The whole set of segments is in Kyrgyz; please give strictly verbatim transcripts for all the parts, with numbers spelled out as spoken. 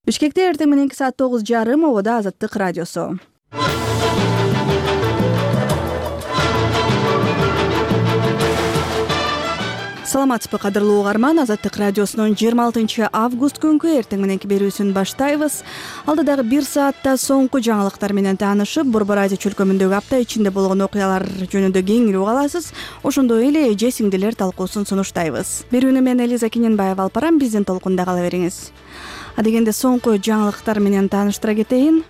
Бишкекте эртең мененки саат тогуз жарым обода Азаттык радиосу. Саламатсызбы кадырлуу угарман, Азаттык радиосунун жыйырма алтынчы август күнкү эртең мененки берүүсүн баштайбыз. Алдыдагы бир саатта соңку жаңылыктар менен таанышып, Борбор Азия чөлкөмүндөгү апта ичинде болгон окуялар жөнүндө кеңирүү аласыз. Ошондой эле эже сиңдилер талкуусун сунуштайбыз. Берүүнү мен Элиза Кененбаева алып барам, биздин толкунда кала бериңиз. Адегенде соңку жаңылыктар менен тааныштыра кетейин.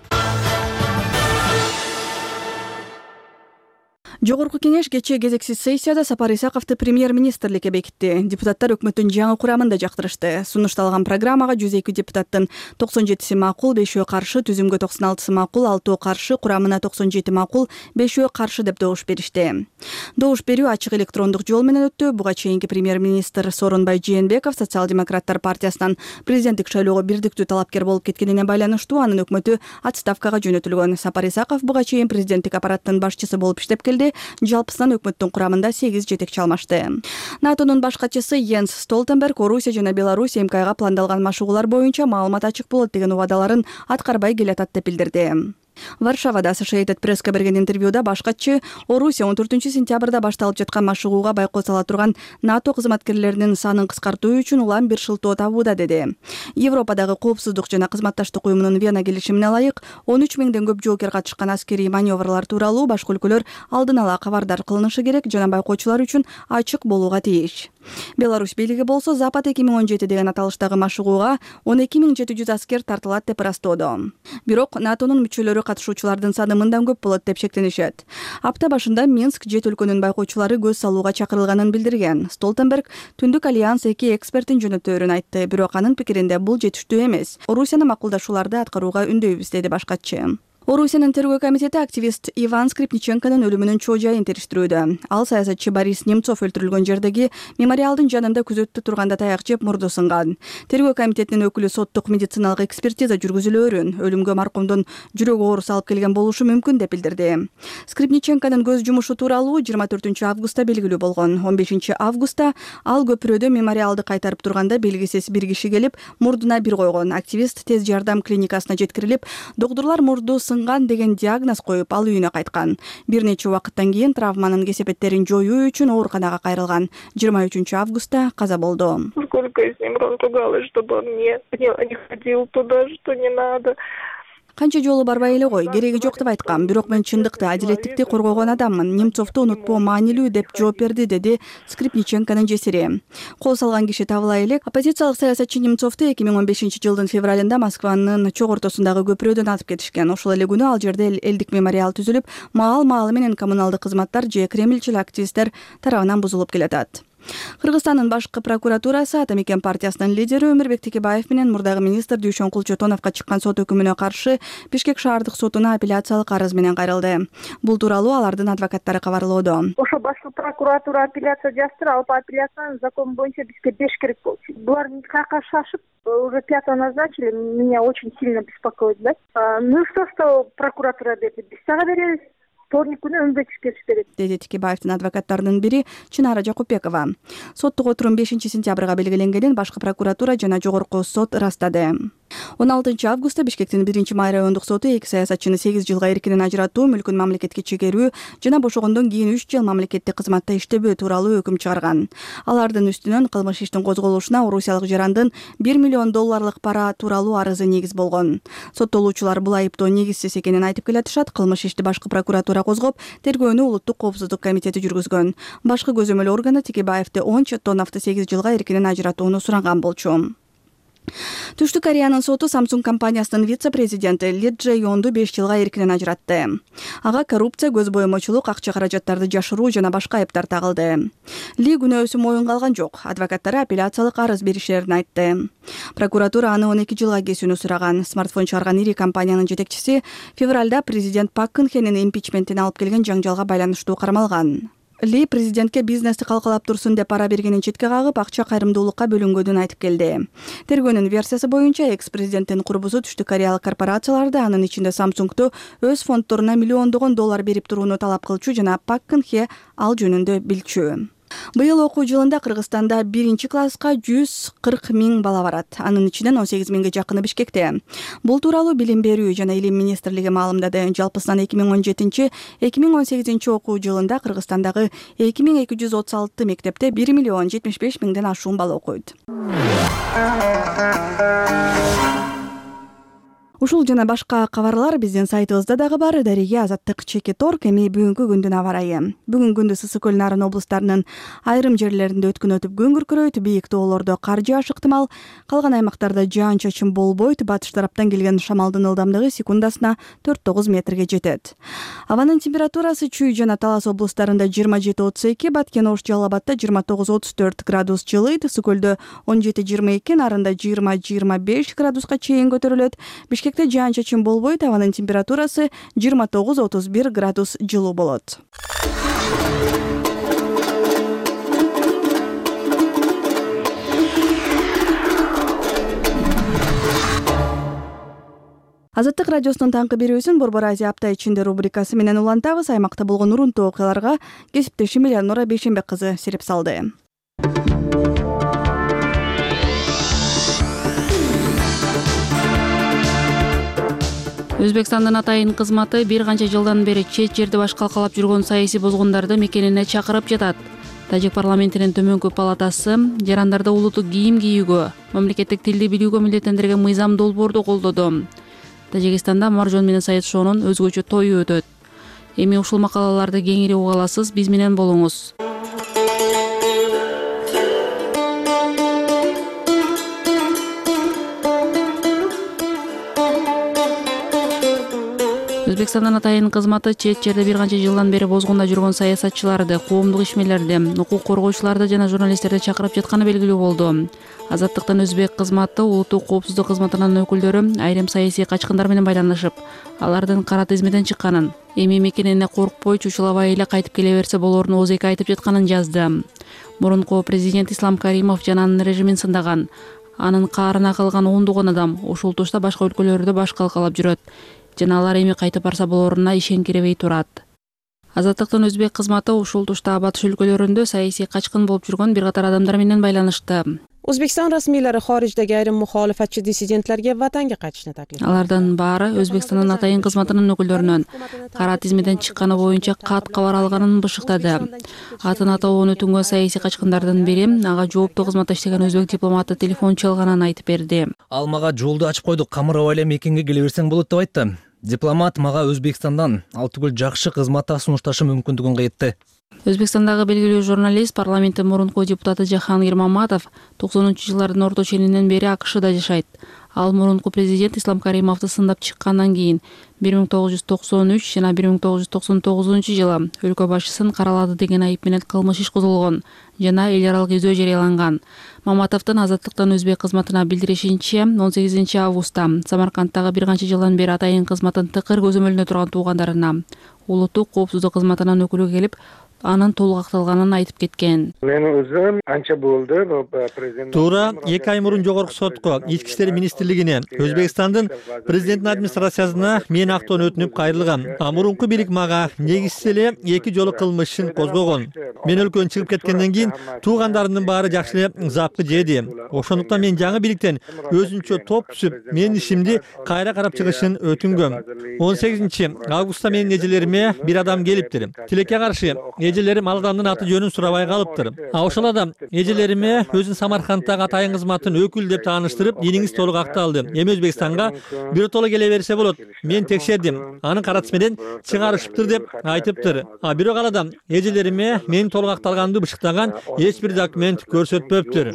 Жогорку кеңеш кечээ кезексиз сессияда Сапар Исаковду премьер-министрликке бекитти. Депутаттар өкмөттүн жаңы курамында жактырышты. Сунушталган программага жүз эки депутаттын токсон жетиси макул, бешөө каршы, түзүмгө токсон алтысы макул, алтөө каршы, курамына токсон жети макул, бешөө каршы деп добуш беришти. Добуш берүү ачык электрондук жол менен өттү. Буга чейинки премьер-министр Сооронбай Жээнбеков социал-демократтар партиясынан президенттик шайлоого бирдиктүү талапкер болуп кеткенине байланыштуу анын өкмөтү отставкага жөнөтүлгөн. Сапар Исаков буга чейин президенттик аппараттын башчысы болуп иштеп келди. Жалпысынан өкмөттүн курамында сегиз жетекчи алмашты. НАТОнун баш катчысы Йенс Столтенберг Орусия жана Беларусь МКга пландалган машыгуулар боюнча маалымат ачык болот деген убадаларын аткарбай келатат деп билдирди. Варшавада Associated Press'ке берген интервьюда баш катчы Орусия он төртүнчү сентябрда башталып жаткан машыгууга байкоо сала турган НАТО кызматкерлеринин санын кыскартуу үчүн улам бир шылтоо табууда деди. Европадагы коопсуздук жана кызматташтык уюмунун Вена келишимине ылайык он үч миңден көп жоокер катышкан аскерий маневрлар тууралуу башка өлкөлөр алдын ала кабардар кылынышы керек жана байкоочулар үчүн ачык болууга тийиш. Беларусь бийлиги болсо Запад эки миң он жети деген аталыштагы машыгууга он эки миң жети жүз аскер тартылат деп ырастоодо. Бирок НАТОнун мүчөлөрү катышуучулардын саны мындан көп болот деп шектенишет. Апта башында Минск жети өлкөнүн байкоочулары көз салууга чакырылганын билдирген. Столтенберг Түндүк альянс эки эксперттин жөнөтөөрүн айтты, бирок анын пикиринде бул жетиштүү эмес. Орусияны макулдашууларды аткарууга үндөйбүз деди баш катчы. Орусиянын тергөө комитети активист Иван Скрипниченконун өлүмүнүн чоо жайын териштирүүдө. Ал саясатчы Борис Немцов өлтүрүлгөн жердеги мемориалдын жанында күзөттө турганда таяк жеп мурду сынган. Тергөө комитетинин өкүлү соттук медициналык экспертиза жүргүзүлөөрүн, өлүмгө маркумдун жүрөк ооруусу алып келген болушу мүмкүн деп билдирди. Скрипниченконун көз жумушу тууралуу жыйырма төртүнчү августта белгилүү болгон. он бешинчи августта ал көпүрөдө мемориалды кайтарып турганда белгисиз бир киши келип мурдуна бир койгон. Активист тез жардам клиникасына жеткирилип, доктурлар мурду сынган деген диагноз коюп, ал үйүнө кайткан. Бир нече убакыттан кийин травманын кесепеттерин жоюу үчүн ооруканага кайрылган. жыйырма үчүнчү августта каза болду. Сколько с ним ругалась, чтобы он не ходил туда, что не надо. Канча жолу барбай эле кой, кереги жок деп айткам. Бирок мен чындыкты, адилеттикти коргогон адаммын. Немцовду унутпоо маанилүү деп жооп берди, деди Скрипниченконун жесири. Кол салган киши табыла элек. Оппозициялык саясатчы Немцовду эки миң он бешинчи жылдын февралында Москванын чок ортосундагы көпүрөдөн атып кетишкен. Ошол эле күнү ал жерде элдик мемориал түзүлүп, маал-маалы менен коммуналдык кызматтар же кремльчил активисттер тарабынан бузулуп келатат. Кыргызстандын башкы прокуратурасы Ата Мекен партиясынын лидери Өмүрбек Текебаев менен мурдагы министр Дүйшөн Кулчотоновго чыккан сот өкүмүнө каршы Бишкек шаардык сотуна апелляциялык арыз менен кайрылды. Бул тууралуу алардын адвокаттары кабарлоодо. Ошо башкы прокуратура апелляция жаздыр, ал по апелляциянын закон боюнча бизге беш керек болчу. Булар никакка шашып, уже пятого назначили, меня очень сильно беспокоит, да? Ну что, что прокуратура берди, биз дагы беребиз. Вторник күнү өңбөтүш берет, деди Текебаевдин адвокаттарынын бири Чынара Жакупбекова. Соттук отурум бешинчи сентябрга белгиленгенин башкы прокуратура жана жогорку сот ырастады. он алтынчы августта Бишкектин биринчи май райондук соту эки саясатчыны сегиз жылга эркинен ажыратуу, мүлкүн мамлекетке чегерүү жана бошогондон кийин үч жыл мамлекеттик кызматта иштебөө тууралуу өкүм чыгарган. Алардын үстүнөн кылмыш иштин козголушуна орусиялык жарандын бир миллион долларлык пара тууралуу арызы негиз болгон. Соттолуучулар бул айыптоо негизсиз экенин айтып келатышат. Кылмыш ишти башкы прокуратура козгоп, тергөөнү Улуттук коопсуздук комитети жүргүзгөн. Башкы көзөмөл органы Текебаевди он Чоттоновду сегиз жылга эркинен ажыратууну суранган болчу. Түштүк Кореянын соту Samsung компаниясынын вице-президенти Ли Джей-Йонду беш жылга эркинен ажыратты. Ага коррупция, көз боемочулук, акча каражаттарды жашыруу жана башка айыптар тагылды. Ли күнөөсү моюнга алган жок. Адвокаттары апелляциялык арыз беришерин айтты. Прокуратура аны он эки жылга кесүүнү сураган. Смартфон чыгарган ири компаниянын жетекчиси февралда президент Пак Кын Хенин импичментине алып келген жаңжалга байланыштуу кармалган. Ли президентке бизнести калкалап турсун деп пара бергенин четке кагып, акча кайрымдуулукка бөлүнгөнүн айтып келди. Тергөөнүн версиясы боюнча экс-президенттин курбусу түштүк кореялык корпорацияларды, анын ичинде Samsung'ду өз фонддоруна миллиондогон доллар берип турууну талап кылчу жана Пак Кын Хе ал жөнүндө билчү. Быйыл окуу жылында Кыргызстанда биринчи класска жүз кырк миң бала барат. Анын ичинен он сегиз миңге жакыны Бишкекте. Бул тууралуу Билим берүү жана илим министрлиги маалымдады. Жалпысынан эки миң он жетинчи — эки миң он сегизинчи окуу жылында Кыргызстандагы эки миң эки жүз отуз алты мектепте бир миллион жетимиш беш миңден ашуун бала окуйт. Ушул жана башка кабарлар биздин сайтыбызда дагы бар. Дариге, Азаттык, Чекит Орг. Эми бүгүнкү күндүн аба ырайы. Бүгүн күндүз ысык көл Нарын облустарынын айрым жерлеринде өткөн өтүп күн күркүрөйт, бийик тоолордо кар жааш ыктымал, калган аймактарда жаан-чачын болбойт. Батыш тараптан келген шамалдын ылдамдыгы секундасына төрт тогуз метрге жетет. Абанын температурасы Чүй жана Талас облустарында жыйырма жети отуз эки, Баткен, Ош, Жалал Абадта жыйырма тогуз отуз төрт градус жылыйт, ысык көлдө он жети жыйырма эки, Нарында жыйырма жыйырма беш градуска чейин көтөрүлөт. Бишкекте жаан-чачын болбойт, абанын температурасы жыйырма тогуз отуз бир градус жылуу болот. Азаттык радиосунун таңкы берүүсүн Борбор Азия апта ичинде рубрикасы менен улантабыз. Аймакта болгон урунтуу окуяларга кесиптешим Элеонора Бейшенбек кызы сереп салды. Өзбекстандын атайын кызматы бир канча жылдан бери чет жерде баш калкалап жүргөн саясий бозгундарды мекенине чакырып жатат. Тажик парламентинин төмөнкү палатасы жарандарды улуттук кийим кийүүгө, мамлекеттик тилди билүүгө милдеттендирген мыйзам долбоорду колдоду. Тажикстанда Маржон менен Саид Шоонун өзгөчө тою өтөт. Эми ушул макалаларды кеңири уга аласыз, биз менен болуңуз. Өзбекстандын атайын кызматы чет жерде бир канча жылдан бери бозгунда жүргөн саясатчыларды, коомдук ишмерлерди, укук коргоочуларды жана журналисттерди чакырып жатканы белгилүү болду. Азаттыктын өзбек кызматы улуттук коопсуздук кызматынын өкүлдөрү айрым саясий качкындар менен байланышып, алардын кара тизмеден чыкканын, эми мекенине коркпой чучулабай эле кайтып келе берсе болоорун ооз эки айтып жатканын жазды. Мурунку президент Ислам Каримов жана анын режимин сындаган, анын каарына калган ондогон адам ушул тушта башка өлкөлөрдө баш калкалап жүрөт жана алар эми кайтып барса болооруна ишенкиребей турат. Азаттыктын өзбек кызматы ушул тушта батыш өлкөлөрүндө саясий качкын болуп жүргөн бир катар адамдар менен байланышты. O'zbekiston rasmiylari xorijdagi ayrim muxolifatchi dissidentlarga vatanga qaytishni taklif qildi. Алардын баары Өзбекстандын атайын кызматынын өкүлдөрүнөн кара тизмеден чыкканы боюнча кат кабар алганын бышыктады. Атын атоонун өтүнгөн саясий качкындардын бири ага жооптуу кызматта иштеген өзбек дипломаты телефон чалганын айтып берди. Ал мага жолду ачып койдук, камырап эле мекенге келе берсең болот деп айтты. Дипломат мага Өзбекстандан ал түгүл жакшы кызматта сунушташы мүмкүндүгүн айтты. Өзбекстандагы белгилүү журналист, парламенттин мурунку депутаты Жахангир Маматов токсонунчу жылдардын орто ченинен бери АКШда жашайт. Ал мурунку президент Ислам Каримовду сындап чыккандан кийин бир миң тогуз жүз токсон үч жана бир миң тогуз жүз токсон тогузунчу жылы өлкө башчысын каралады деген айып менен кылмыш иш козголгон жана эл аралык изөө жарыяланган. Маматовдун Азаттыктын өзбек кызматына билдиришинче, он сегизинчи августта Самаркандтагы бир канча жылдан бери атайын кызматын тыкыр көзөмөлүнө турган туугандарына улуттук коопсуздук кызматынын өкүлү келип, анын толук акталганын айтып кеткен. Мен өзүм анча болду, президент Туура эки ай мурун жогорку сотко, Ички иштер министрлигине, Өзбекстандын президенттин администрациясына мен актоон өтүнүп кайрылгам. А мурунку бийлик мага негизсиз эле эки жолу кылмыш ишин козгогон. Мен өлкөдөн чыгып кеткенден кийин туугандарымдын баары жакшы эле запкы жеди. Ошондуктан мен жаңы бийликтен өзүнчө топ түзүп, менин ишимди кайра карап чыгышын өтүнгөм. он сегизинчи августта менин эжелериме бир адам келиптир. Тилекке каршы эжелерим ал адамдын аты жөнүн сурабай калыптыр. А ошол адам эжелериме өзүн Самаркандтагы атайын кызматтын өкүлү деп тааныштырып, иниңиз толук акталды. Эми Өзбекстанга биротоло келе берсе болот. Мен текшердим. Анын кара тизмеден чыгарышыптыр деп айтыптыр. А бирок ал адам эжелериме менин толук акталганымды бышыктаган эч бир документ көрсөтпөптүр.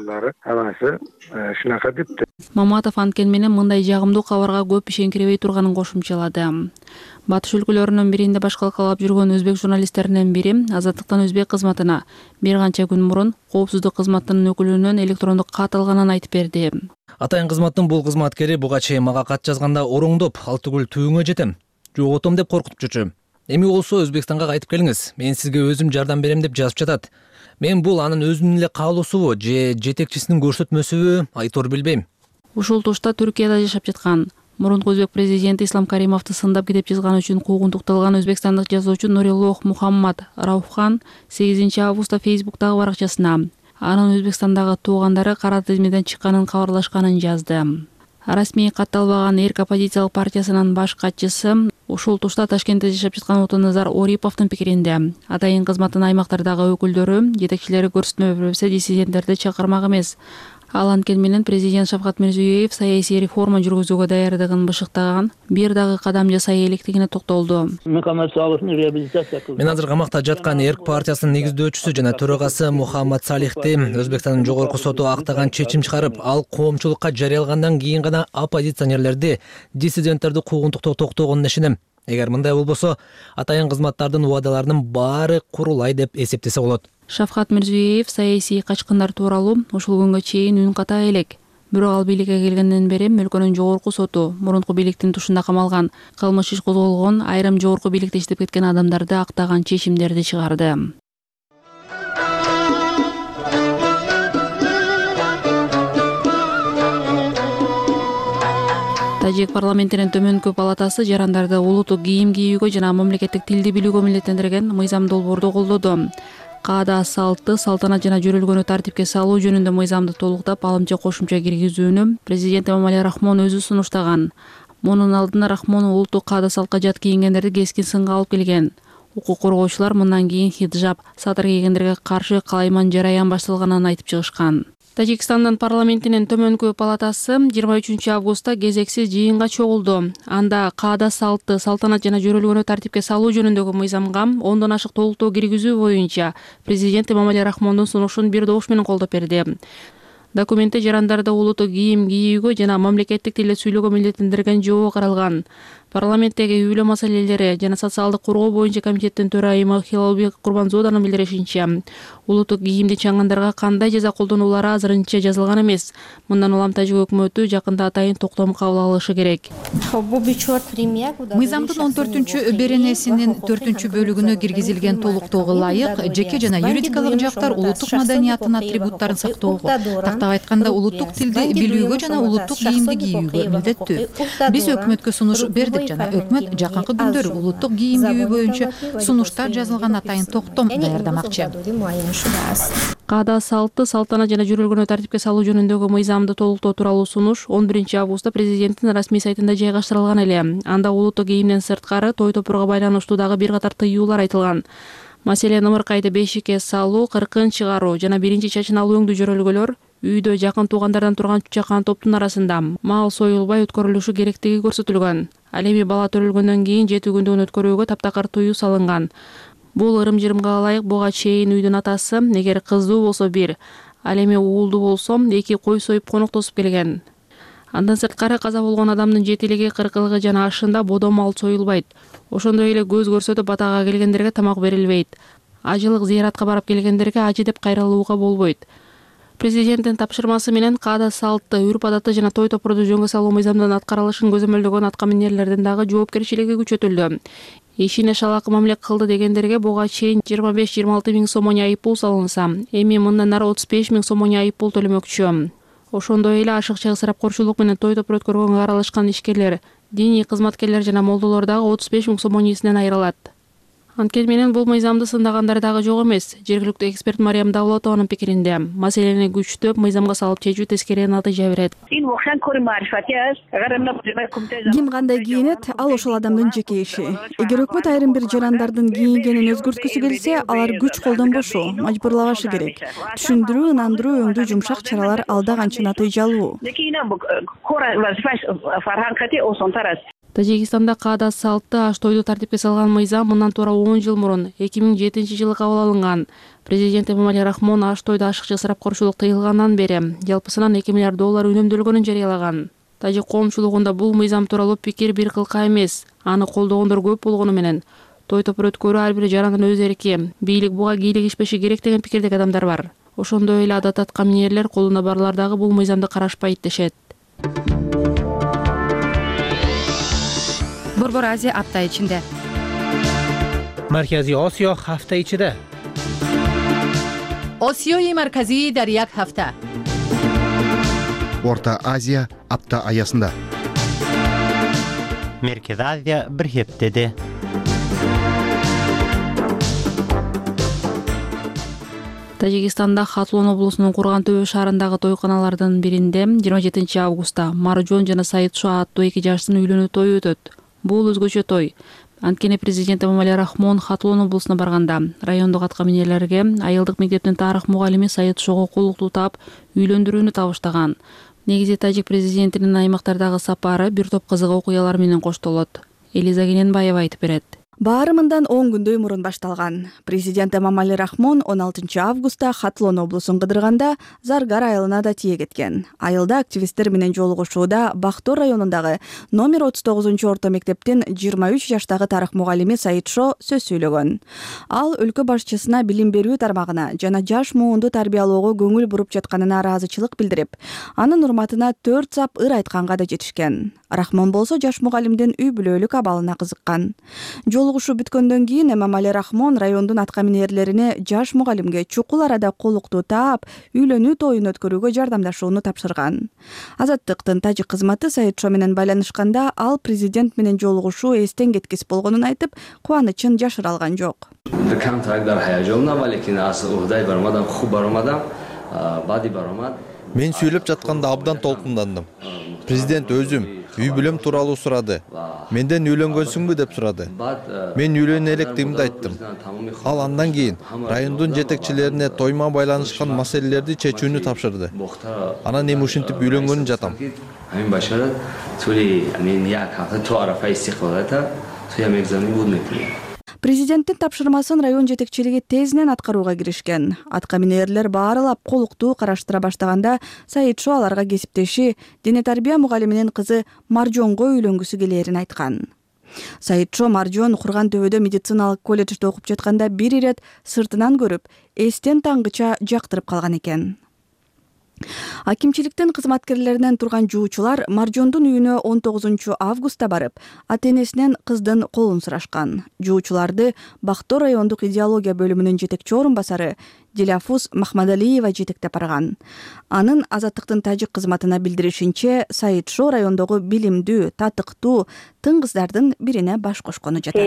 Маматов анткени менен мындай жагымдуу кабарга көп ишенкиребей турганын кошумчалады. Батыш өлкөлөрүнүн биринде баш калкалап жүргөн өзбек журналисттеринен бири Азаттыктын өзбек кызматына бир канча күн мурун коопсуздук кызматынын өкүлүнөн электрондук кат алганын айтып берди. Атайын кызматтын бул кызматкери буга чейин мага кат жазганда ороңдоп, ал түгүл түбүңө жетем, жоготом деп коркутуп жүрчү. Эми болсо Өзбекстанга кайтып келиңиз, мен сизге өзүм жардам берем деп жазып жатат. Мен бул анын өзүнүн эле каалоосубу же жетекчисинин көрсөтмөсүбү, айтор билбейм. Ушул тушта Түркияда жашап жаткан Мурунку өзбек президенти Ислам Каримовду сындап китеп жазганы үчүн куугунтукталган өзбекстандык жазуучу Нурилох Мухаммад Рауфхан сегизинчи августта Фейсбуктагы баракчасына анын Өзбекстандагы туугандары кара тизмеден чыкканын кабарлашканын жазды. Расмий катталбаган Эрк оппозициялык партиясынын баш катчысы ушул тушта Ташкентте жашап жаткан Отоназар Ориповдун пикиринде атайын кызматтын аймактардагы өкүлдөрү, жетекчилери көрсөтмө бербесе диссиденттерди чакырмак эмес. Ал анткени менен президент Шавкат Мирзиёев саясий реформа жүргүзүүгө даярдыгын бышыктаган, бир дагы кадам жасай элекдигине токтолду. Мен азыр камакта жаткан Эрк партиясынын негиздөөчүсү жана төрагасы Мухаммад Салихти Өзбекстандын жогорку соту актаган чечим чыгарып, ал коомчулукка жарыялагандан кийин гана оппозиционерлерди, диссиденттерди куугунтуктоо токтогонуна ишенем. Эгер мындай болбосо, атайын кызматтардын убадаларынын баары курулай деп эсептесе болот. Шавкат Мирзиёев саясий качкындар тууралуу ушул күнгө чейин үн ката элек. Бирок ал бийликке келгенден бери өлкөнүн жогорку соту мурунку бийликтин тушунда камалган, кылмыш иш козголгон, айрым жогорку бийликте иштеп кеткен адамдарды актаган чечимдерди чыгарды. Тажик парламентинин төмөнкү палатасы жарандарды улуттук кийим кийүүгө жана мамлекеттик тилди билүүгө милдеттендирген мыйзам долбоорду колдоду. Каада салты, салтанат жана жөрөлгөнү тартипке салуу жөнүндө мыйзамды толуктап, алымча кошумча киргизүүнү президент Эмомали Рахмон өзү сунуштаган. Мунун алдында Рахмон улуттук каада салтка жат кийингендерди кескин сынга алып келген. Укук коргоочулар мындан кийин хиджаб, сатыр кийгендерге каршы калайман жараян башталганын айтып чыгышкан. Тажикстандын парламентинин төмөнкү палатасы жыйырма үчүнчү августта кезексиз жыйынга чогулду. Анда каада салты, салтанат жана жөрөлгөнү тартипке салуу жөнүндөгү мыйзамга ондон ашык толуктоо киргизүү боюнча президент Эмомали Рахмондун сунушун бир добуш менен колдоп берди. Документте жарандарды улуттук кийим кийүүгө жана мамлекеттик тилде сүйлөөгө милдеттендирген жобо каралган. Парламенттеги үй бүлө маселелери жана социалдык коргоо боюнча комитеттин төрайымы Хилалбек Курбанзоданын билдиришинче, улуттук кийимди чаңгандарга кандай жаза колдонулары азырынча жазылган эмес. Мындан улам Тажик өкмөтү жакында атайын токтом кабыл алышы керек. Мыйзамдын он төртүнчү беренесинин төртүнчү бөлүгүнө киргизилген толуктоого ылайык жеке жана юридикалык жактар улуттук маданияттын атрибуттарын сактоого, тактап айтканда улуттук тилди билүүгө жана улуттук кийимди кийүүгө милдеттүү. Биз өкмөткө сунуш бердик жана өкмөт жакынкы күндөрү улуттук кийим кийүү боюнча сунуштар жазылган атайын токтом даярдамакчы. Каада салты, салтанат жана жөрөлгөнү тартипке салуу жөнүндөгү мыйзамды толуктоо тууралуу сунуш он биринчи августта президенттин расмий сайтында жайгаштырылган эле. Анда улуттук кийимден сырткары той топурга байланыштуу дагы бир катар тыюулар айтылган. Маселен, ымыркайды бешикке салуу, кыркын чыгаруу жана биринчи чачын алуу өңдүү жөрөлгөлөр үйдө жакын туугандардан турган чакан топтун арасында мал союлбай өткөрүлүшү керектиги көрсөтүлгөн. Ал эми бала төрөлгөндөн кийин жети күндүн өткөрүүгө таптакыр тыюу салынган. Бул ырым-жырымга ылайык буга чейин үйдүн атасы эгер кыздуу болсо бир, ал эми уулду болсо эки кой союп коноктосуп келген. Андан сырткары каза болгон адамдын жетилиги, кыркылыгы жана ашында бодо мал союлбайт. Ошондой эле көз көрсөтүп атага келгендерге тамак берилбейт. Ажылык зыяратка барып келгендерге ажы деп кайрылууга болбойт. Президенттин тапшырмасы менен каада салты, үрп-адатты жана той топурду жөнгө салуу мыйзамдан аткарылышын көзөмөлдөгөн аткаминерлердин дагы жоопкерчилиги күчөтүлдү. Ишине шалак мамиле кылды дегендерге буга чейин жыйырма беш жыйырма алты миң сомоне айыппул салынса, эми мындан ары отуз беш миң сомоне айыппул төлөмөкчү. Ошондой эле ашыкча ысырапкорчулук менен той топур өткөргөнгө аралашкан ишкерлер, диний кызматкерлер жана молдолор дагы отуз беш миң сомонесинен айрылат. Анткени менен бул мыйзамды сындагандар дагы жок эмес. Жергиликтүү эксперт Мариям Давлатованын пикиринде, маселени күчтөп мыйзамга салып чечүү тескери натыйжа берет. Ким кандай кийинет, ал ошол адамдын жеке иши. Эгер өкмөт айрым бир жарандардын кийингенин өзгөрткүсү келсе, алар күч колдонбошу, мажбурлабашы керек. Түшүндүрүү, ынандыруу, өңдүү жумшак чаралар алда канча натыйжалуу. Тажикстанда каада салты, аш тойду тартипке салган мыйзам мындан туура он жыл мурун эки миң жетинчи жылы кабыл алынган. Президент Эмомали Рахмон аш тойду ашыкча ысырапкорчулук тыйылгандан бери жалпысынан эки миллиард доллар үнөмдөлгөнүн жарыялаган. Тажик коомчулугунда бул мыйзам тууралуу пикир бир кылка эмес. Аны колдогондор көп болгону менен той топур өткөрүү ар бир жарандын өз эрки, бийлик буга кийлигишпеши керек деген пикирдеги адамдар бар. Ошондой эле адат аткаминерлер колунда барлар дагы бул мыйзамды карашпайт дешет. Борбор Азия апта ичинде. Марказий Осиё ҳафта ичида. Осиёи марказӣ дар як ҳафта. Орта Азия апта аясында. Merkezi Azia bir hepdedi. Тажикстанда Хатлон облусунун Курган Төбө шаарындагы тойканалардын биринде жыйырма жетинчи августта Маржон жана Саидшо аттуу эки жаштын үйлөнүү тою өтөт. Бул өзгөчө той. Анткени президент Эмомали Рахмон Хатлон облусуна барганда райондук аткаминерлерге айылдык мектептин тарых мугалими Саидшого кулуктуу таап үйлөндүрүүнү табыштаган. Негизи тажик президентинин аймактардагы сапары бир топ кызык окуялар менен коштолот. Элиза Кененбаева айтып берет. Баары мындан он күндөй мурун башталган. Президент Эмомали Рахмон он алтынчы августта Хатлон облусун кыдырганда Заргар айылына да тие кеткен. Айылда активисттер менен жолугушууда Бактор районундагы номер отуз тогузунчу орто мектептин жыйырма үч жаштагы тарых мугалими Саидшо сөз сүйлөгөн. Ал өлкө башчысына билим берүү тармагына жана жаш муунду тарбиялоого көңүл буруп жатканына ыраазычылык билдирип, анын урматына төрт сап ыр айтканга да жетишкен. Рахмон болсо жаш мугалимдин үй бүлөлүк абалына кызыккан. Жолугушуу бүткөндөн кийин Эмомали Рахмон райондун аткаминерлерине жаш мугалимге чукул арада колуктуу таап, үйлөнүү тоюн өткөрүүгө жардамдашууну тапшырган. Азаттыктын тажик кызматы Саидшо менен байланышканда ал президент менен жолугушуу эстен кеткис болгонун айтып, кубанычын жашыра алган жок. Мен сүйлөп жатканда абдан толкундандым. Президент өзүм үй бүлөм тууралуу сурады. Менден үйлөнгөнсүңбү деп сурады. Мен үйлөнө электигимди айттым. Ал андан кийин райондун жетекчилерине тойма байланышкан маселелерди чечүүнү тапшырды. Анан эми ушинтип үйлөнгөнүн жатам. Президенттин тапшырмасын район жетекчилиги тезинен аткарууга киришкен. Аткаминерлер баарылап колуктуу караштыра баштаганда Саидшо аларга кесиптеши дене тарбия мугалиминин кызы Маржонго үйлөнгүсү келээрин айткан. Саидшо Маржон Курган Төбөдө медициналык колледжде окуп жатканда бир ирет сыртынан көрүп, эстен таңгыча жактырып калган экен. Акимчиликтин кызматкерлеринен турган жуучулар Маржондун үйүнө он тогузунчу августта барып, ата-энесинен кыздын колун сурашкан. Жуучуларды Бактор райондук идеология бөлүмүнүн жетекчи орун басары Диляфуз Махмадалиева жетектеп барган. Анын Азаттыктын тажик кызматына билдиришинче, Саидшо райондогу билимдүү, татыктуу тың кыздардын бирине баш кошкону жатат.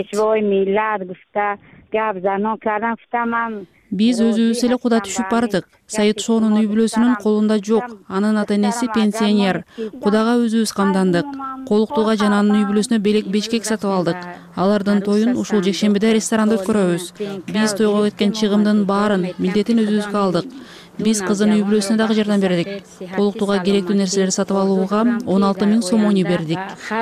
Биз өзүбүз эле куда түшүп бардык. Саидшонун үй бүлөсүнүн колунда жок. Анын ата-энеси пенсионер. Кудага өзүбүз камдандык. Колуктууга жана анын үй бүлөсүнө белек бешкек сатып алдык. Алардын тоюн ушул жекшембиде ресторанда өткөрөбүз. Биз тойго кеткен чыгымдын баарын, милдетин өзүбүзгө алдык. Биз кыздын үй бүлөсүнө дагы жардам бердик. Колуктууга керектүү нерселерди сатып алууга он алты миң сомони бердик.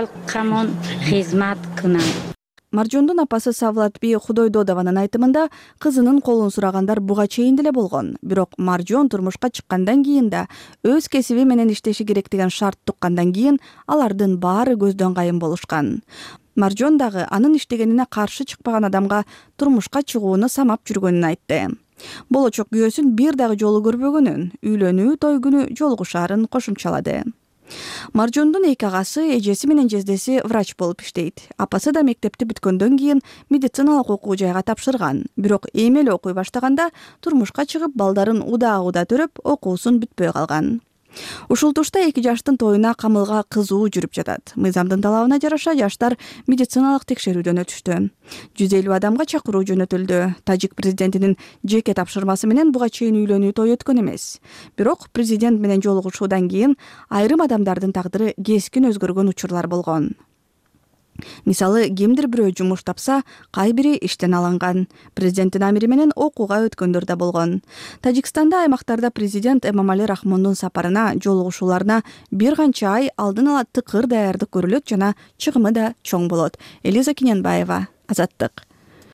Маржондун апасы Савлатби Худойдодованын айтымында кызынын колун сурагандар буга чейин деле болгон. Бирок Маржон турмушка чыккандан кийин да өз кесиби менен иштеши керек деген шарт туккандан кийин алардын баары көздөн кайын болушкан. Маржон дагы анын иштегенине каршы чыкпаган адамга турмушка чыгууну самап жүргөнүн айтты. Болочок күйөөсүн бир дагы жолу көрбөгөнүн, үйлөнүү той күнү жолугушаарын кошумчалады. Маржондун эки агасы, эжеси менен жездеси врач болуп иштейт. Апасы да мектепти бүткөндөн кийин медициналык окуу жайга тапшырган. Бирок эми эле окуй баштаганда турмушка чыгып, балдарын удаа-удаа төрөп, окуусун бүтпөй калган. Ушул тушта эки жаштын тоюна камылга кызуу жүрүп жатат. Мыйзамдын талабына жараша жаштар медициналык текшерүүдөн өтүштү. жүз элүү адамга чакыруу жөнөтүлдү. Тажик президентинин жеке тапшырмасы менен буга чейин үйлөнүү той өткөн эмес. Бирок президент менен жолугушуудан кийин айрым адамдардын тагдыры кескин өзгөргөн учурлар болгон. Мисалы, кимдир бирөө жумуш тапса, кайбири иштен алынган. Президенттин амири менен окууга өткөндөр да болгон. Тажикстанда аймактарда президент Эмомали Рахмондун сапарына, жолугушууларына бир канча ай алдын ала тыкыр даярдык көрүлөт жана чыгымы да чоң болот. Элиза Кененбаева, Азаттык.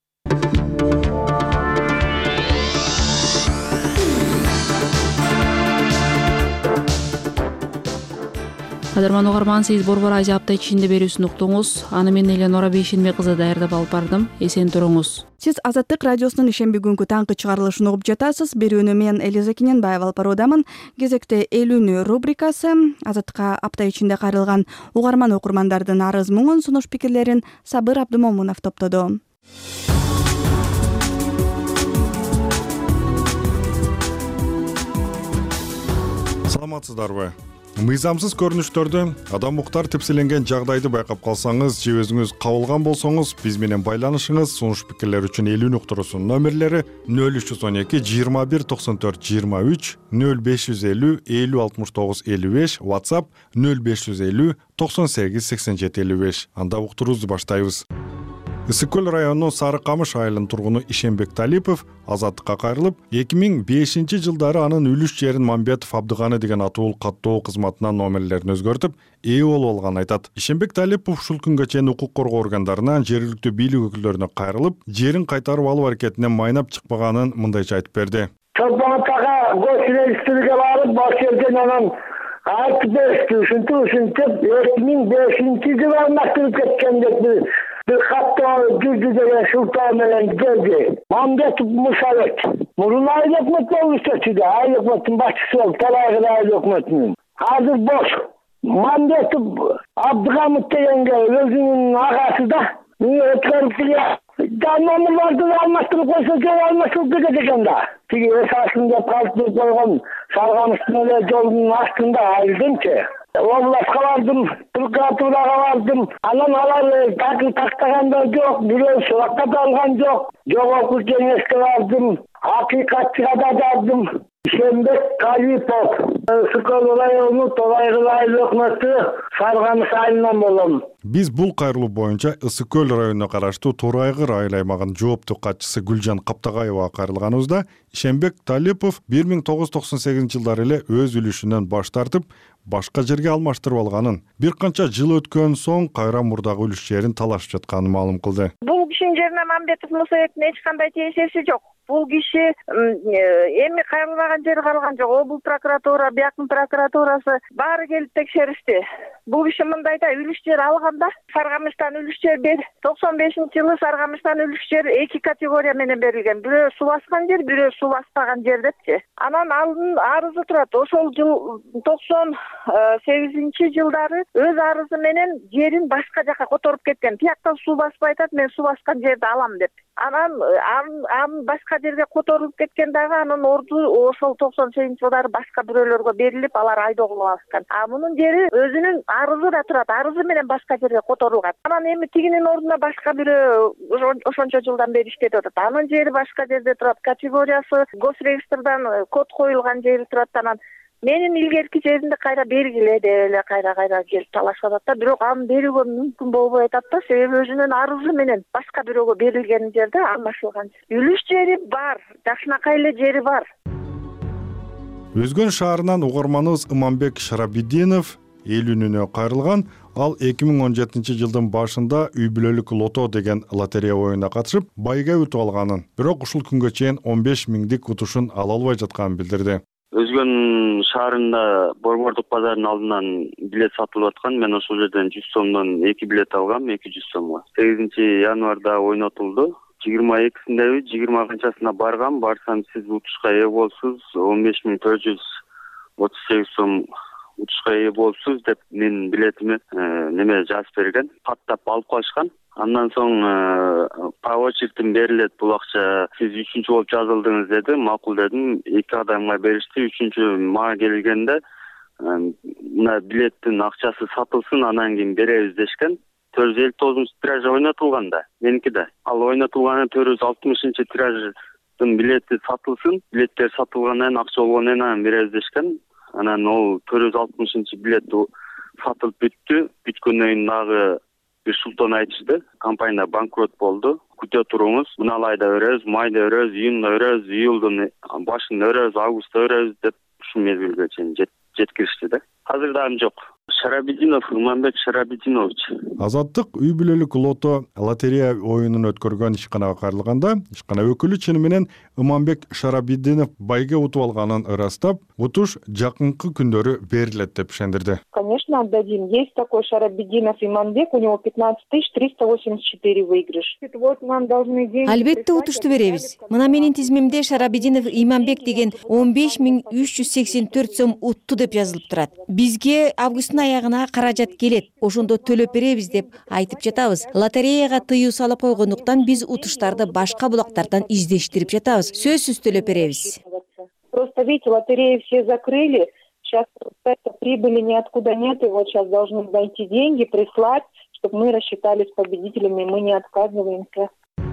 Кадырман угарман, сиз Борбор Азия апта ичинде берүүсүн уктуңуз. Аны мен Эленора Бейшенбек кызы даярдап алып бардым. Эсен туруңуз. Сиз Азаттык радиосунун ишемби күнгү таңкы чыгарылышын угуп жатасыз. Берүүнү мен Элиза Кененбаева алып баруудамын. Кезекте элүүнү рубрикасы. Азаттыкка апта ичинде кайрылган угарман окурмандардын арыз муңун, сунуш пикирлерин Сабыр Абдымомунов топтоду. Саламатсыздарбы? мыйзамсыз көрүнүштөрдү, адам укуктар тепселенген жагдайды байкап калсаңыз же өзүңүз кабылган болсоңуз, биз менен байланышыңыз. Сунуш пикирлер үчүн элүү уктуруусунун номерлери нөл үч жүз он эки жыйырма бир токсон төрт жыйырма үч, нөл беш жүз элүү элүү алтымыш тогуз элүү беш, WhatsApp нөл беш жүз элүү токсон сегиз сексен жети элүү беш. Анда уктуруубузду баштайбыз. Ысык көл районунун Сары Камыш айылынын тургуну Ишенбек Талипов Азаттыкка кайрылып, эки миң бешинчи жылдары анын үлүш жерин Мамбетов Абдыганы деген атуул каттоо кызматынан номерлерин өзгөртүп, ээ болуп алганын айтат. Ишенбек Талипов ушул күнгө чейин укук коргоо органдарынан жергиликтүү бийлик өкүлдөрүнө кайрылып, жерин кайтарып алуу аракетинен майнап чыкпаганын мындайча айтып берди. Чолпонтага госрегистрге барып, баш жерден анан айтып беришти, ушинтип ушинтип эки миң бешинчи жылы алмаштырып кеткен деп bir katta düzdü деген Sultan менен geldi. Mambetov Musabek. Murun aylık hükümet üstesiydi. Aylık hükümetin başçısı oldu. Talayıgın aylık hükümetinin. Hazır boş. Mambetov Abdügamit degenge özünün ağası da niye ötkerip diye. Damlamı vardı da almaştırıp koysa çok almaştırıp degen da. Çünkü esasında kalktırıp koygan Sargamış'ın öyle yolunun astında ayrıldım ki. Oblastga bardым, prokuraturaga bardым. Анан алар такыр тактаганда жок, бирөө суракка да алган жок. Жогорку кеңешке бардым, акыйкатчыга да жардым. Ишенбек Талипов, Ысык көл району Торайгыл айыл өкмөтү Саргамыш айылынан болом. Биз бул кайрылуу боюнча Ысык көл районуна караштуу Торайгыр айыл аймагынын жооптуу катчысы Гүлжан Каптагаевага кайрылганыбызда Ишенбек Талипов бир миң тогуз жүз токсон сегизинчи жылдары эле өз үлүшүнөн баш тартып, башка жерге алмаштырып алганын, бир канча жыл өткөн соң кайра мурдагы үлүш жерин талашып жатканын маалым кылды. Бул кишинин жерине Мамбетов Мусабектин эч кандай тиешеси жок. Бул киши эми кайрылбаган жери калган жок. Облус прокуратура, бияктын прокуратурасы баары келип текшеришти. Бул киши мындай да үлүш жер алганда Саргамыштан үлүш жер бер. токсон бешинчи жылы Саргамыштан үлүш жер эки категория менен берилген. Бирөө суу баскан жер, бирөө суу баспаган жер депчи. Анан алдын арызы турат. Ошол жыл токсон сегизинчи жылдары өз арызы менен жерин башка жака которуп кеткен. Тиякта суу баспай атат, мен суу баскан жерди алам деп. Анан анын башка жерге которулуп кеткен дагы анын орду ошол токсон сегизинчи жылдары башка бирөөлөргө берилип, алар айдоголуп алышкан. А мунун жери өзүнүн арызы да турат, арызы менен башка жерге которулган. Анан эми тигинин ордуна башка бирөө ошончо жылдан бери иштетип атат. Анын жери башка жерде турат, категориясы госрегистрдан код коюлган жери турат. Анан менин илгерки жеримди кайра бергиле деп эле кайра-кайра келип талашып атат да, бирок аны берүүгө мүмкүн болбой атат да, себеби өзүнүн арызы менен башка бирөөгө берилген жерде алмашылган. Үлүш жери бар, жакшынакай эле жери бар. Өзгөн шаарынан угарманыбыз Иманбек Шарабидинов эл үнүнө кайрылган. Ал эки миң он жетинчи жылдын башында үй бүлөлүк лото деген лотерея оюнуна катышып, байга утуп алганын, бирок ушул күнгө чейин он беш миңдик утушун ала албай жатканын билдирди. Өзгөн шаарында Борбордук базарынын алдынан билет сатылып аткан. Мен ошол жерден жүз сомдон эки билет алгам, эки жүз сомго. сегизинчи январда ойнотулду. жыйырма экисинде жыйырма канчасына баргам. Барсам сиз утушка ээ болсуз, он беш миң төрт жүз отуз сегиз сом утушка ээ болсуз деп менин билетиме неме жазып берген. Каттап алып калышкан. Андан соң по очередь берилет бул акча. Сиз үчүнчү болуп жазылдыңыз деди. Макул дедим. Эки адамга беришти. Үчүнчү мага келгенде мына билеттин акчасы сатылсын, анан кийин беребиз дешкен. төрт жүз элүү тогузунчу тираж ойнотулган да, меники да. Ал ойнотулган төрт жүз алтымышынчы тираждын билети сатылсын. Билеттер сатылгандан акча болгондон анан беребиз дешкен. Анан ол төрт жүз алтымышынчы билет сатылып бүттү. Бүткөндөн кийин дагы бир шултон айтышты. Компания банкрот болду. Күтө туруңуз. Мына айда беребиз, майда беребиз, июнда беребиз, июлдун башында беребиз, августта беребиз деп ушул мезгилге чейин жеткиришти да. Азыр дагы жок. Шарабидинов Иманбек Шарабидинович. Азаттык үй бүлөлүк лото лотерея оюнун өткөргөн ишканага кайрылганда, ишкана өкүлү чыны менен Иманбек Шарабидинов байга утуп алганын ырастап, утуш жакынкы күндөрү берилет деп ишендирди. Конечно, отдадим. Есть такой Шарабидинов Иманбек, у него пятнадцать тысяч триста восемьдесят четыре выигрыш. Вот нам должны деньги. Албетте утушту беребиз. Мына менин тизимимде Шарабидинов Иманбек деген он беш миң үч жүз сексен төрт сом утту деп жазылып турат. Бизге августтун аягына каражат келет. Ошондо төлөп беребиз деп айтып жатабыз. Лотереяга тыюу салып койгондуктан биз утуштарды башка булактардан издештирип жатабыз. Сөзсүз төлөп беребиз. Просто видите, лотереи все закрыли. Сейчас этой прибыли ниоткуда нет, и вот сейчас должны дойти деньги, прислать, чтобы мы рассчитались победителями, мы не отказываемся.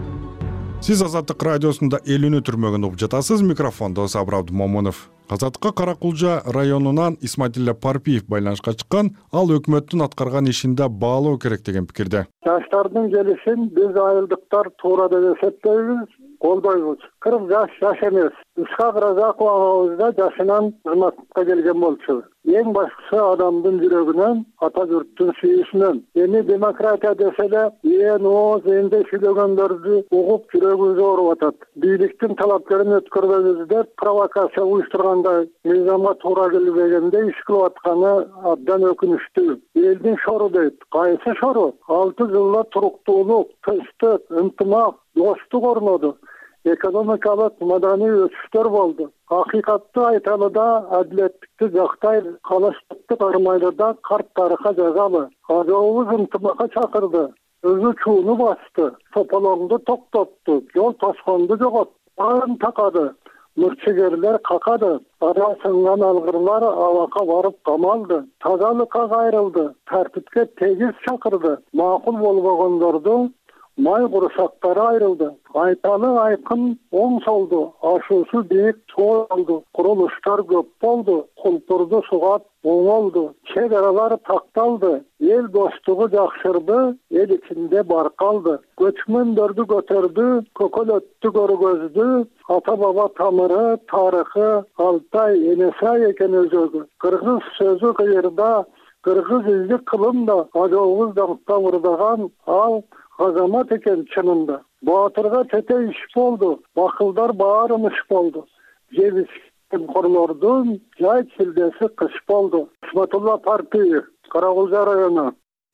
Сиз Азаттык радиосунда элүүнү түрмөгүн угуп жатасыз. Микрофондо Сабыр Абдымомунов. Азаттыкка Каракулжа районунан Исматилла Парпиев байланышка чыккан. Ал өкмөттүн аткарган ишинде баалоо керек деген пикирде. Жаштардын келишин биз айылдыктар туура деп эсептейбиз, колдойбуз. кырк жаш жаш эмес. Исхак Разаков агабыз да жашынан кызматка келген болчу. Эң башкысы адамдын жүрөгүнөн, ата журттун сүйүүсүнөн. Эми демократия десе эле, ээн ооз энде сүйлөгөндөрдү угуп жүрөгүбүз ооруп атат. Бийликтин талапкерин өткөрбөйбүз деп провокация уюштурганда мыйзамга туура келбегенде иш кылып атканы абдан өкүнүчтүү. Элдин шору дейт. Кайсы шору? Алты жылда туруктуулук, тынчтык, ынтымак, достук орноду. Экономикалык, маданий өсүштөр болду. Акыйкатты айталы да, адилеттикти жактайлы, калачтыкты кармайлы да, карт тарыхка жазалы. Ажабыбыз ынтымакка чакырды. Өзү чууну басты, тополоңду токтотту, жол тосконду жоготту, баарын такады. Мурчегерлер какады, ара сынган алгырлар абакка барып камалды, тазалыкка кайрылды, тартипке тегиз чакырды. Макул болбогондорду май курсактары айрылды. Айталы айкын оң солду, ашуусу бийик чоң болду. Курулуштар көп болду, културду сугат оңолду. Чек аралар такталды, эл достугу жакшырды, эл ичинде баркалды. Көчмөндөрдү көтөрдү, көкөлөттү көргөздү. Ата баба тамыры, тарыхы, Алтай, Энесай экен өзөгү. Кыргыз сөзү кыйырда, кыргыз илдик кылымда, ажабыбыз даңктап ырдаган ал азамат экен чынында. Батырга тете иш болду, бакылдар баарын иш болду. Жебискен корлордун жай чилдеси кыш болду. Исматилла Парпиев, Каракулжа району.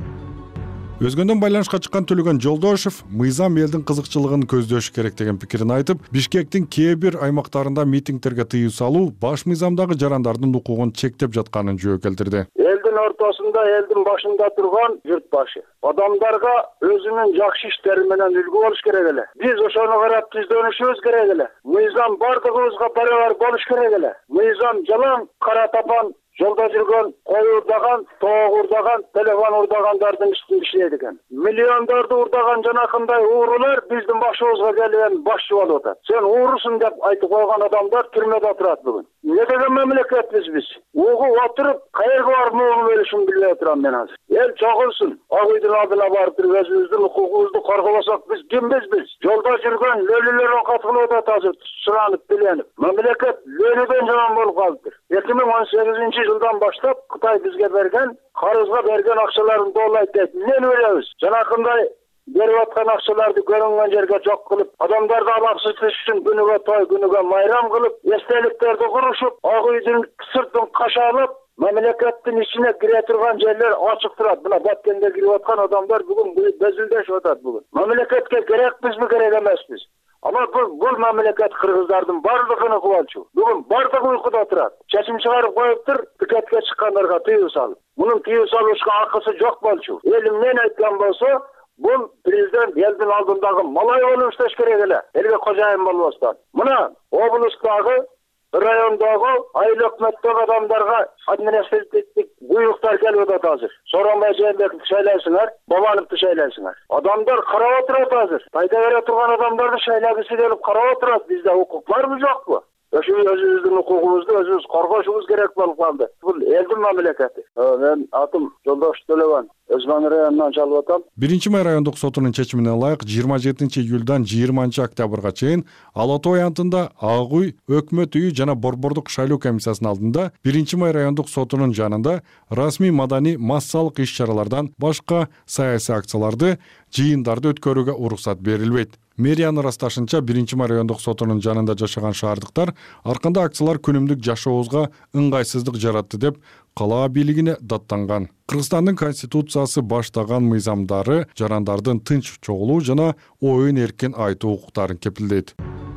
Өзгөндөн байланышка чыккан Төлөгөн Жолдошев мыйзам элдин кызыкчылыгын көздөшү керек деген пикирин айтып, Бишкектин кээ бир аймактарында митингтерге тыюу салуу баш мыйзамдагы жарандардын укугун чектеп жатканын жөө келтирди. Элдин ортосунда, элдин башында турган журт башы. Адамдарга өзүнүн жакшы иштери менен үлгү болуш керек эле. Биз ошону карап түздөнүшүбүз керек эле. Мыйзам бардыгыбызга барабар болуш керек эле. Мыйзам жалаң кара тапан жолда жүргөн, кой урдаган, тоог урдаган, телефон урдагандардын үстүндө иштейт экен. Миллиондорду урдаган жанакындай уурулар биздин башыбызга келген башчы болуп атат. Сен уурусуң деп айтып койгон адамдар түрмөдө турат бүгүн. Эмне деген мамлекетпиз биз? Угуп отуруп, кайерге барып муну беришин билбей отурам мен азыр. Эл чогулсун, ак үйдүн алдына барып туруп өзүбүздүн укугубузду коргобосок биз кимбиз биз? Жолдо жүргөн лөлүлөр катылып атат азыр, суранып, биленип. Мамлекет лөлүдөн жаман болуп калыптыр. эки миң он сегизинчи жылдан баштап Кытай бизге берген, карызга берген акчаларын доолайт дейт. Эмнени беребиз? Жанакындай берип аткан акчаларды көрүнгөн жерге жок кылып, адамдарды алаксыз үчүн күнүгө той, күнүгө майрам кылып, эстеликтерди курушуп, ак үйдүн сыртын кашалып, мамлекеттин ичине кире турган жерлер ачык турат. Мына Баткенде кирип аткан адамдар бүгүн безилдешип атат бүгүн. Мамлекетке керекпизби, керек эмеспиз? Ama bu, bu memleket Kırgızlardın bardığını kıvalçı. Bugün bardığı uykuda turat. Çeşim çıkarıp koyuptur, tüketke çıkanlarga tüyü salıp. Bunun tüyü salışka akısı çok balçı. Elimden etken bolsa, bu prezident eldin aldığındaki malay olup işleş gerekele. Elbe kocayın bolbostan. Buna oblustagı, rayondagı, ayıl hükmetteki adamlarga administrativlik buyruklar gelip atat hazır. Soranmay Jeyinbek'ti şeylersinler, babanıptı şeylersinler. Adamlar karava oturat hazır. Payda vere turgan adamlar da şeylergisi gelip karava oturat. Bizde hukuk var mı yok mu? Özümüz özümüzdün hukukumuzu özümüz korgoşumuz gerek bolup kaldı. Bu eldin memleketi. Ben atım Жолдош Төлөгөн. Өзман районунан чалып атам. Биринчи май райондук сотунун чечимине ылайык жыйырма жетинчи июлдан жыйырманчы октябрга чейин Ала Тоо аянтында Ак үй, Өкмөт үйү жана Борбордук шайлоо комиссиясынын алдында биринчи май райондук сотунун жанында расмий маданий массалык иш-чаралардан башка саясий акцияларды, жыйындарды өткөрүүгө уруксат берилбейт. Мэриянын ырасташынча биринчи май райондук сотунун жанында жашаган шаардыктар аркында акциялар күнүмдүк жашообузга ыңгайсыздык жаратты деп кала бийлигине даттанган. Кыргызстандын конституциясы баштаган мыйзамдары жарандардын тынч чогулуу жана оюн эркин айтуу укуктарын кепилдейт.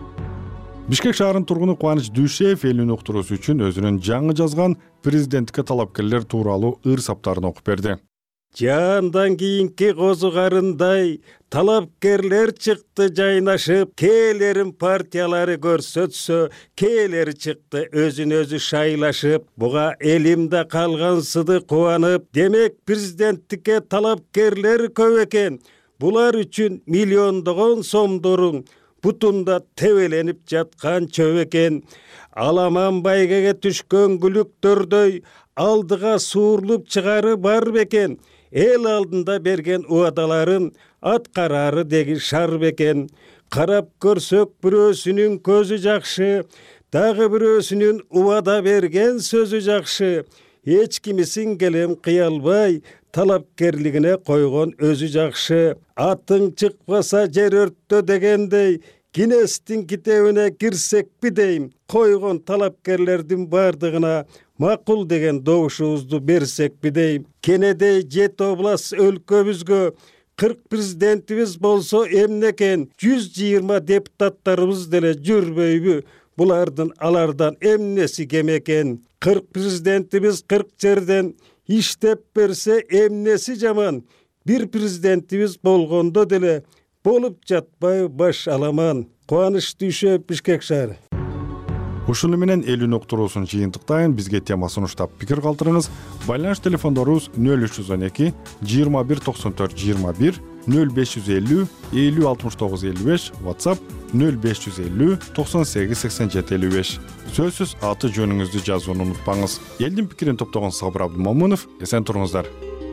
Бишкек шаарынын тургуну Кубаныч Дүйшеев элүүнү уктуруусу үчүн өзүнүн жаңы жазган президенттикке талапкерлер тууралуу ыр саптарын окуп берди. Жандан кийинки козу карындай талапкерлер чыкты жайнашып, кээлерин партиялары көрсөтсө, кээлери чыкты өзүн өзү шайлашып. Буга элим да калгансыды кубанып, демек президенттикке талапкерлер көп экен. Булар үчүн миллиондогон сомдорун бутунда тебеленип жаткан чөп экен. Аламан байгеге түшкөн күлүктөрдөй алдыга суурулуп чыгары бар бекен. Эл алдында берген убадаларын аткарары деги шар бекен. Карап көрсөк бирөөсүнүн көзү жакшы, дагы бирөөсүнүн убада берген сөзү жакшы. Эч кимисин келем кыя албай, талапкерлигине койгон өзү жакшы. Атың чыкпаса жер өрттө дегендей, Гиннестин китебине кирсекпи дейм, койгон талапкерлердин бардыгына макул деген добушубузду берсекпи дейм. Кенедей жети област өлкөбүзгө кырк президентибиз болсо эмнекен, жүз жыйырма депутаттарыбыз деле жүрбөйбү? Булардын алардан эмнеси кем экен? кырк президентибиз кырк жерден иштеп берсе эмнеси жаман? Бир президентибиз болгондо деле болуп жатпай баш аламан. Кубаныч Дүйшөев, Бишкек шаары. Ушуну менен элүү уктуруусун жыйынтыктайын. Бизге тема сунуштап пикир калтырыңыз. Байланыш телефондорубуз нөл үч жүз он эки жыйырма бир токсон төрт жыйырма бир, нөл беш жүз элүү элүү алтымыш тогуз элүү беш, WhatsApp нөл беш жүз элүү токсон сегиз сексен жети элүү беш. Сөзсүз аты жөнүңүздү жазууну унутпаңыз. Элдин пикирин топтогон Сабыр Абдымомунов, эсен туруңуздар.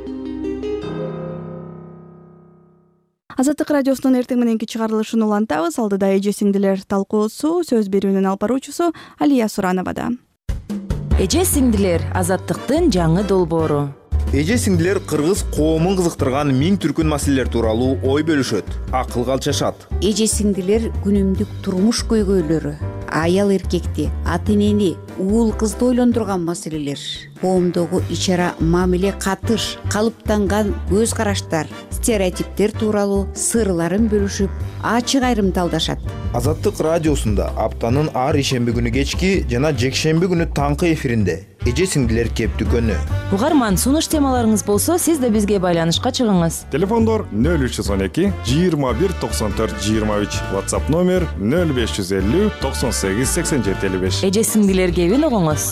Азаттык радиосунун эртең мененки чыгарылышын улантабыз. Алдыда эже сиңдилер талкуусу, сөз берүүнүн алып баруучусу Алия Сурановада. Эже сиңдилер Азаттыктын жаңы долбоору. Эже сиңдилер кыргыз коомун кызыктырган миң түркүн маселелер тууралуу ой бөлүшөт, акыл калчашат. Эже сиңдилер күнүмдүк турмуш көйгөйлөрү, аял эркекти, ата энени, уул кызды ойлондурган маселелер, коомдогу ич-ара мамиле катыш, калыптанган көз караштар, стереотиптер тууралуу сырларын бөлүшүп, ачык айрымталдашат. Азаттык радиосунда аптанын ар ишемби күнү кечки жана жекшемби күнү таңкы эфиринде эже сиңдилер кептүкөнү. Угарман, сунуш темаларыңыз болсо, сиз да бизге байланышка чыгыңыз. Телефондор нөл үч жүз он эки жыйырма бир токсон төрт жыйырма үч, WhatsApp номер нөл беш жүз элүү токсон сегиз сексен жети элүү беш. Эже сиңдилер кебин угуңуз.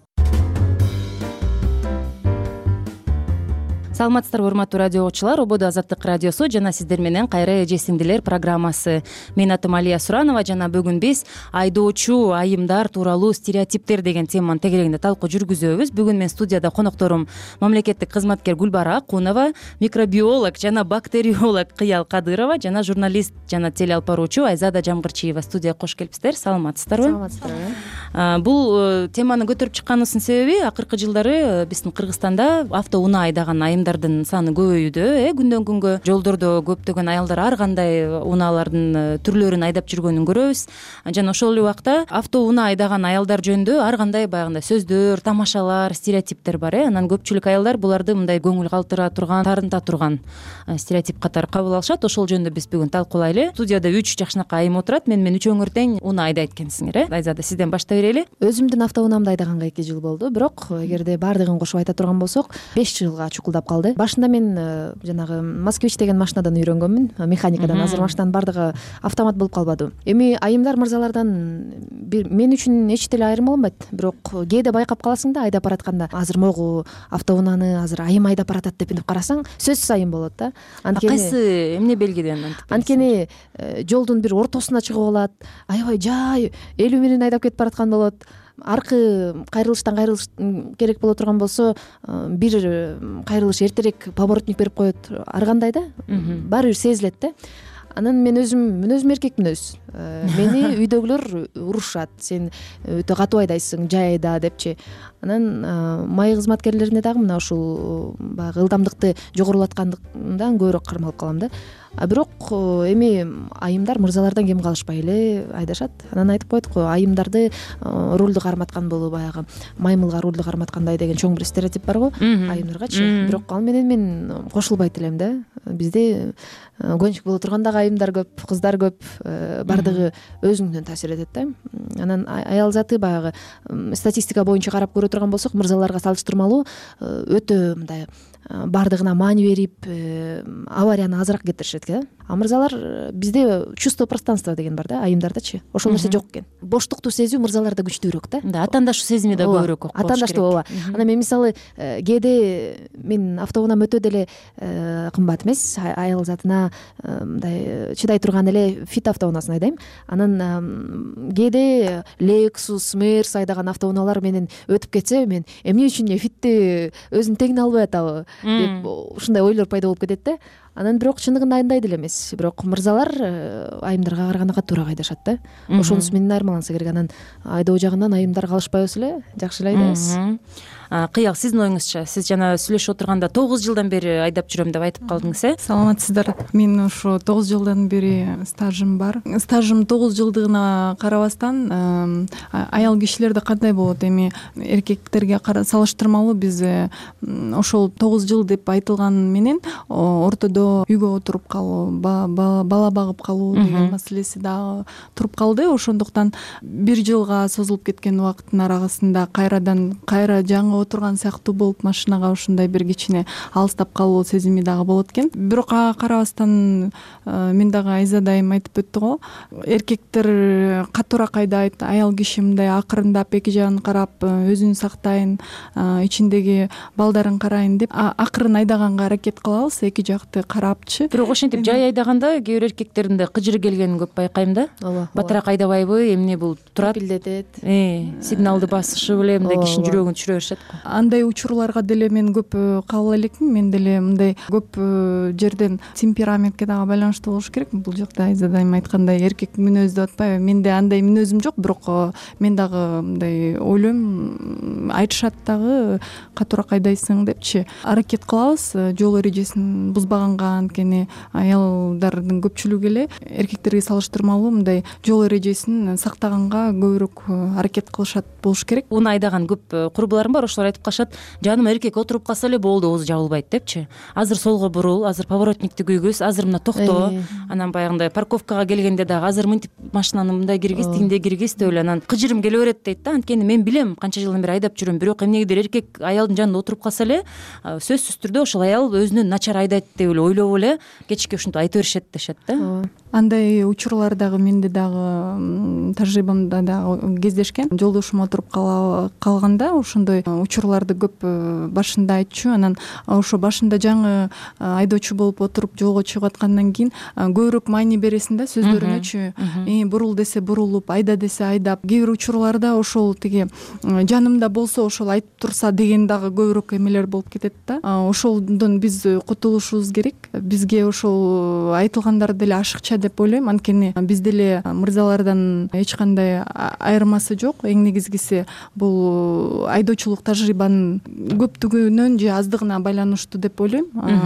Саламатсыздарбы, урматтуу радио угуучулар. Ободо Азаттык радиосу жана сиздер менен кайра эже сиңдилер программасы. Мен атым Алия Суранова, жана бүгүн биз айдоочу айымдар тууралуу стереотиптер деген теманын тегерегинде талкуу жүргүзөбүз. Бүгүн мен студияда конокторум мамлекеттик кызматкер Гүлбара Акунова, микробиолог жана бактериолог Кыял Кадырова жана журналист жана теле алып баруучу Айзада Жамгырчиева студияга кош келипсиздер. Саламатсыздарбы? Саламатсыздарбы. Бул теманы көтөрүп чыкканыбыздын себеби акыркы жылдары биздин Кыргызстанда автоунаа айдаган айымдардын саны көбөйүүдө, э күндөн күнгө жолдордо көптөгөн аялдар ар кандай унаалардын түрлөрүн айдап жүргөнүн көрөбүз. Жана ошол эле убакта автоунаа айдаган аялдар жөнүндө ар кандай баягындай сөздөр, тамашалар, стереотиптер бар, э анан көпчүлүк аялдар буларды мындай көңүл калтыра турган, тарынта турган стереотип катары кабыл алышат. Ошол жөнүндө биз бүгүн талкуулайлы. Студияда үч жакшынакай айым отурат. Мен мен үчөөңөр тең унаа айдайт экенсиңер, э Айзада, сизден баштай берели. Өзүмдүн автоунаамды айдаганга эки жыл болду, бирок эгерде баардыгын кошуп айта турган болсок, беш жылга чукулдап калды. Башында мен жанагы Москвич деген машинадан үйрөнгөнмүн, механикадан. Азыр машинанын баардыгы автомат болуп калбады. Эми айымдар мырзалардан бир мен үчүн эч деле айрым болбойт, бирок кээде байкап каласың да айдап баратканда, азыр могу автоунааны азыр айым айдап баратат деп карасаң, сөзсүз айым болот да. Анткени кайсы эмне белгиден антип? Анткени жолдун бир ортосуна чыгып алат, аябай жай элүү менен айдап кетип бараткан болот. Аркы кайрылыштан кайрылыш керек боло турган болсо, бир кайрылыш эртерээк поворотник берип коет, ар кандай да, баары бир сезилет да. Анан мен өзүм мүнөзүм эркек мүнөз. Мени үйдөгүлөр урушат. Сен өтө катуу айдайсың, жай айда депчи. Анан май кызматкерлерине дагы мына ушул баягы ылдамдыкты жогорулаткандан көбүрөөк кармалып калам да. А бирок эми айымдар мырзалардан кем калышпай эле айдашат. Анан айтып коет го, айымдарды рулду карматкан болуп, баягы маймылга рулду карматкандай деген чоң бир стереотип бар го айымдаргачы. Бирок ал менен мен кошулбайт элем да. бизде гонщик боло турганда айымдар көп, кыздар көп, баардыгы өзүңдөн таасир этет да. Анан аял заты баягы статистика боюнча карап көрө турган болсок, мырзаларга салыштырмалуу өтө мындай баардыгына маани берип, аварияны азыраак кетиришет экен. А мырзалар бизде чувство пространства деген бар да, айымдардачы. Ошол нерсе жок экен. Боштукту сезүү мырзаларда күчтүүрөөк да. Да, атаандаштуу сезими да көбүрөөк болуш керек. Атаандаштуу ооба. Анан мен мисалы кээде мен автоунаам өтө деле кымбат эмес, аял затына мындай чыдай турган эле фит автоунаасын айдайм. Анан кээде Lexus, Mercedes айдаган автоунаалар менен өтүп кетсе, мен эмне үчүн фитти өзүнүн тегине албай атабы деп ушундай ойлор пайда болуп кетет да. Анан бирок чындыгында андай деле эмес. Бирок мырзалар айымдарга караганда катуураак айдашат да. Ошонусу менен айырмаланса керек. Анан айдоо жагынан айымдар калышпайбыз эле, жакшы эле айдайбыз. Кыяк, сиздин оюңузча, сиз жана сүйлөшүп отурганда тогуз жылдан бери айдап жүрөм деп айтып калдыңыз, э? Саламатсыздар. Мен ошо тогуз жылдан бери стажым бар. Стажым тогуз жылдыгына карабастан аял кишилерде кандай болот? Эми эркектерге салыштырмалуу биз ошол тогуз жыл деп айтылган менен ортодо үйгө отуруп калуу, бала багып калуу деген маселеси дагы туруп калды. Ошондуктан бир жылга созулуп кеткен убакыттын арасында кайрадан кайра жаңы отурган сыяктуу болуп, машинага ушундай бир кичине алыстап калуу сезими дагы болот экен. Бирок ага карабастан мен дагы Айзада айым айтып өттү го, эркектер катуураак айдайт, аял киши мындай акырындап эки жагын карап, өзүн сактайын, ичиндеги балдарын карайын деп акырын айдаганга аракет кылабыз, эки жакты карапчы. Бирок ошентип жай айдаганда кээ бир эркектердин да кыжыры келгенин көп байкайм да. Батыраак айдабайбы, эмне бул турат? Билдетет. Сигналды басышып эле мындай кишинин жүрөгүн түшүрө беришет. Андай учурларга деле мен көп кабыл элекмин. Мен деле мындай көп жерден темпераментке дагы байланыштуу болуш керек. Бул жакта Айзада айым айткандай эркек мүнөз деп атпайбы. Менде андай мүнөзүм жок, бирок мен дагы мындай ойлойм, айтышат дагы катуураак айдайсың депчи. Аракет кылабыз жол эрежесин бузбаганга, анткени аялдардын көпчүлүгү эле эркектерге салыштырмалуу мындай жол эрежесин сактаганга көбүрөөк аракет кылышат болуш керек. Уну айдаган көп курбуларым бар, ошолор айтып калышат, жаным эркек отуруп калса эле болду, өзү жабылбайт депчи. Азыр солго бурул, азыр поворотникти күйгүз, азыр мына токто, анан баягындай парковкага келгенде дагы азыр мынтип машинаны мындай киргиз, тигиндей киргиз деп эле анан кыжырым келе берет дейт да. Анткени мен билем, канча жылдан бери айдап жүрөм, бирок эмнегедир эркек аялдын жанында отуруп калса эле сөзсүз түрдө ошол аял өзүнөн начар айдайт деп эле ойлоп эле кечке ушинтип айта беришет дешет да. Андай учурлар дагы менде дагы тажрыйбамда дагы кездешкен. Жолдошум отуруп калганда ошондой учурларды көп башында айтчу. Анан ошо башында жаңы айдоочу болуп отуруп жолго чыгып аткандан кийин көбүрөөк маани бересиң да сөздөрүнөчү. Бурул десе бурулуп, айда десе айдап. Кээ бир учурларда ошол тиги жанымда болсо ошол айтып турса деген дагы көбүрөөк эмелер болуп кетет да. Ошолдон биз кутулушубуз керек. Бизге ошол айтылгандар деле ашыкча деп ойлойм. Анткени биз деле мырзалардан эч кандай айырмасы жок. Эң негизгиси бул айдоочулук тажрыйбанын көптүгүнөн же аздыгына байланыштуу деп ойлойм.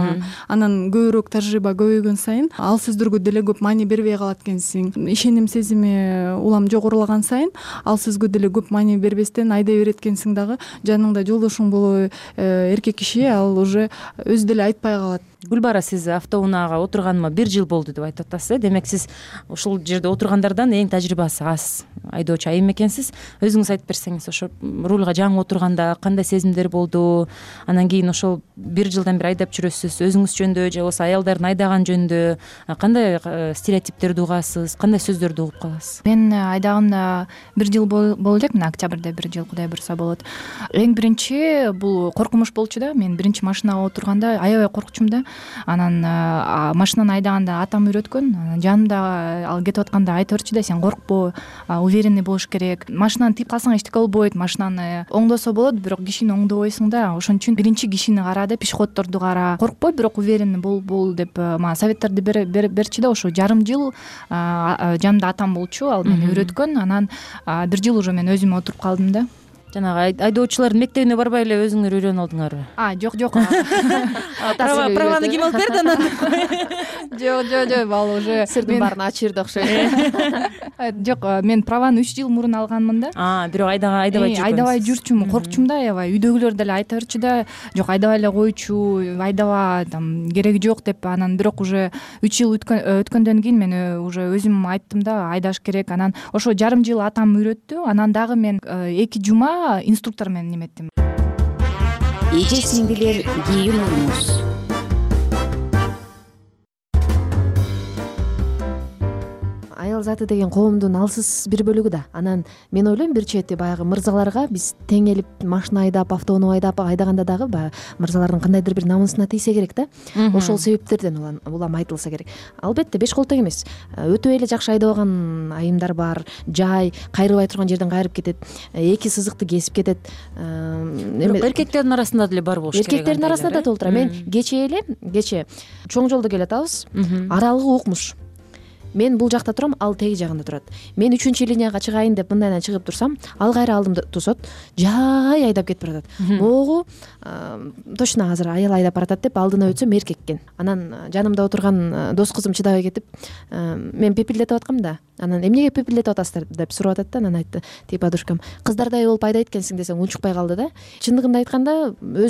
Анан көбүрөөк тажрыйба көбөйгөн сайын ал сөздөргө деле көп маани бербей калат экенсиң. Ишеним сезими улам жогорулаган сайын ал сөзгө деле көп маани бербестен айдай берет экенсиң дагы. Жаныңда жолдошуң болобу эркек киши, ал уже өзү деле айтпай калат. Гүлбара, сиз автоунаага отурганыма бир жыл болду деп айтып атасыз. Демек сиз ушул жерде отургандардан эң тажрыйбасы аз айдоочу айым экенсиз. Өзүңүз айтып берсеңиз, ошо рульга жаңы отурганда кандай сезимдер болду? Анан кийин ошол бир жылдан бери айдап жүрөсүз. Өзүңүз жөнүндө же болбосо аялдардын айдаган жөнүндө кандай стереотиптерди угасыз, кандай сөздөрдү угуп каласыз? Мен айдаганда бир жыл боло элек, мына октябрда бир жыл, Кудай буйруса болот. Эң биринчи бул коркунуч болчу да. Мен биринчи машинага отурганда аябай коркчумун да. Анан машинаны айдаганда атам үйрөткөн. Жанымда ал кетип атканда айтып берчү да, сен коркпо, уверенный болуш керек. Машинаны тийип калсаң эчтеке болбойт. Машинаны оңдосо болот, бирок кишини оңдобойсуң да. Ошон үчүн биринчи кишини кара деп, пешеходдорду кара. Коркпой, бирок уверенный бол бол деп мага советтерди берчү да. Ошо жарым жыл жанымда атам болчу, ал мени үйрөткөн. Анан бир жыл уже мен өзүм отуруп калдым да. жанагы айдоочулардын мектебине барбай эле өзүңөр үйрөнүп алдыңарбы? А жок жок праваны ким алып берди анан? жок жок жок ал уже сырдын баарын ачып жиберди окшойт. Жок, мен праваны үч жыл мурун алганмын да. А бирок айдабай жүрчүмүн. Айдабай жүрчүмүн, коркчумун да, аябай. Үйдөгүлөр деле айта берчү да, жок айдабай эле койчу, айдаба, там кереги жок деп. Анан бирок уже үч жыл өткөндөн кийин мен уже өзүм айттым да, айдаш керек. Анан ошо жарым жыл атам үйрөттү. Анан дагы мен эки жума инструктор менен неметтим. Эже сиңдилер кийин урмуз. Аял заты деген коомдун алсыз бир бөлүгү да. Анан мен ойлойм бир чети баягы мырзаларга биз теңелип машина айдап, автоунаа айдап айдаганда дагы баягы мырзалардын кандайдыр бир намысына тийсе керек да. Ошол себептерден улам айтылса керек. Албетте беш кол тең эмес. Өтө эле жакшы айдабаган айымдар бар. Жай кайрыбай турган жерден кайрып кетет, эки сызыкты кесип кетет. Бирок эркектердин арасында деле бар болуш керек. Эркектердин арасында да толтура. Мен кечээ эле, кечээ чоң жолдо келатабыз. Аралыгы укмуш. Мен бул жакта турам, ал теги жагында турат. Мен үчүнчү линияга чыгайын деп мындайдан чыгып турсам, ал кайра алдымды тосот, жай айдап кетип баратат. Могу точно азыр аял айдап баратат деп алдына өтсөм эркек экен. Анан жанымда отурган дос кызым чыдабай кетип, мен пепелдетип аткам да. Анан эмнеге пепелдетип атасыздар деп сурап атат да. Анан айтты, тип подружкам, кыздардай болуп айдайт экенсиң десең унчукпай калды да. Чындыгында айтканда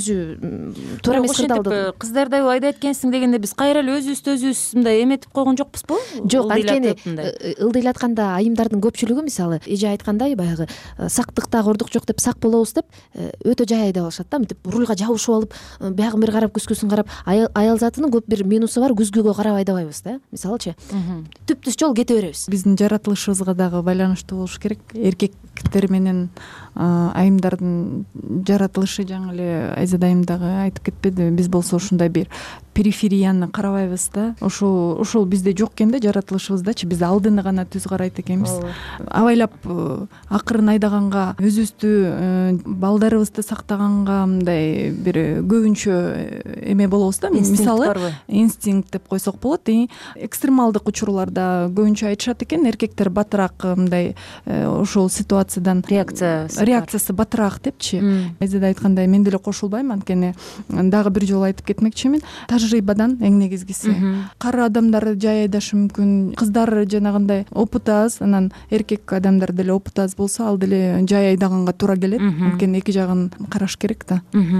өзү туура эмес кырды алды. Кыздардай болуп айдайт экенсиң дегенде биз кайра эле өзүбүздү өзүбүз мындай эметип койгон жокпузбу? Жок, анткени ылдыйлатканда айымдардын көпчүлүгү мисалы эже айткандай баягы сактыкта кордук жок деп сак болобуз деп өтө жай айдап алышат да. Мынтип рульга жабышып алып, биягын бир карап, күзгүсүн карап, аял затынын көп бир минусу бар, күзгүгө карап айдабайбыз да. Мисалычы, түп-түз жол кете беребиз. Биздин жаратылышыбызга дагы байланыштуу болуш керек. Эркектер менен айымдардын жаратылышы жаңы эле Айзада айым дагы айтып кетпеди. Биз болсо ушундай бир периферияны карабайбыз да. Ошол ошол бизде жок экен да жаратылышыбыздачы. Биз алдыны гана түз карайт экенбиз. Абайлап акырын айдаганга, өзүбүздү, балдарыбызды сактаганга мындай бир көбүнчө эме болобуз да. Мисалы инстинкт деп койсок болот. Экстремалдык учурларда көбүнчө айтышат экен, эркектер батыраак мындай ошол ситуациядан реакция реакциясы батыраак депчи. Айзада айткандай мен деле кошулбайм, анткени дагы бир жолу айтып кетмекчимин. Тажрыйбадан эң негизгиси. Кары адамдар жай айдашы мүмкүн, кыздар жанагындай опыты аз, анан эркек адамдар деле опыты аз болсо, ал деле жай айдаганга туура келет. Анткени эки жагын караш керек да.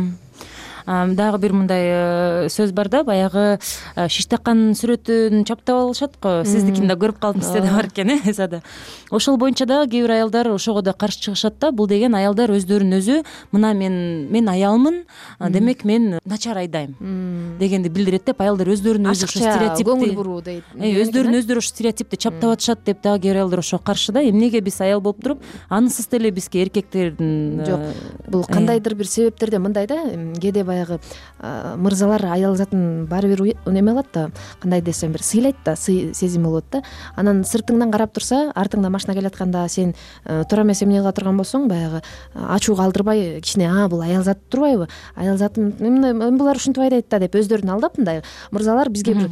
Дагы бир мындай сөз бар да, баягы шиш таккан сүрөтүн чаптап алышат го. Сиздикин да көрүп калдым, сизде да бар экен, э, Азада. Ошол боюнча дагы кээ бир аялдар ошого да каршы чыгышат да. Бул деген аялдар өздөрүн өзү мына мен мен аялмын, демек мен начар айдайм дегенди билдирет деп аялдар өздөрүн өзү ошо стереотипти көңүл буруу дейт. Өздөрүн өздөрү ошо стереотипти чаптап атышат деп дагы кээ бир аялдар ошого каршы да. Эмнеге биз аял болуп туруп, анысыз деле бизге эркектердин жок. Бул кандайдыр бир себептерден мындай да, кээде баягы мырзалар аял затын баары бир неме алат да, кандай десем бир сыйлайт да, сый сезим болот да. Анан сыртыңдан карап турса, артыңда машина келатканда сен туура эмес эмне кыла турган болсоң, баягы ачуу калтырбай кичине а бул аял зат турбайбы? Аял затым булар ушинтип айдайт да деп өздөрүн алдап, мындай мырзалар бизге бир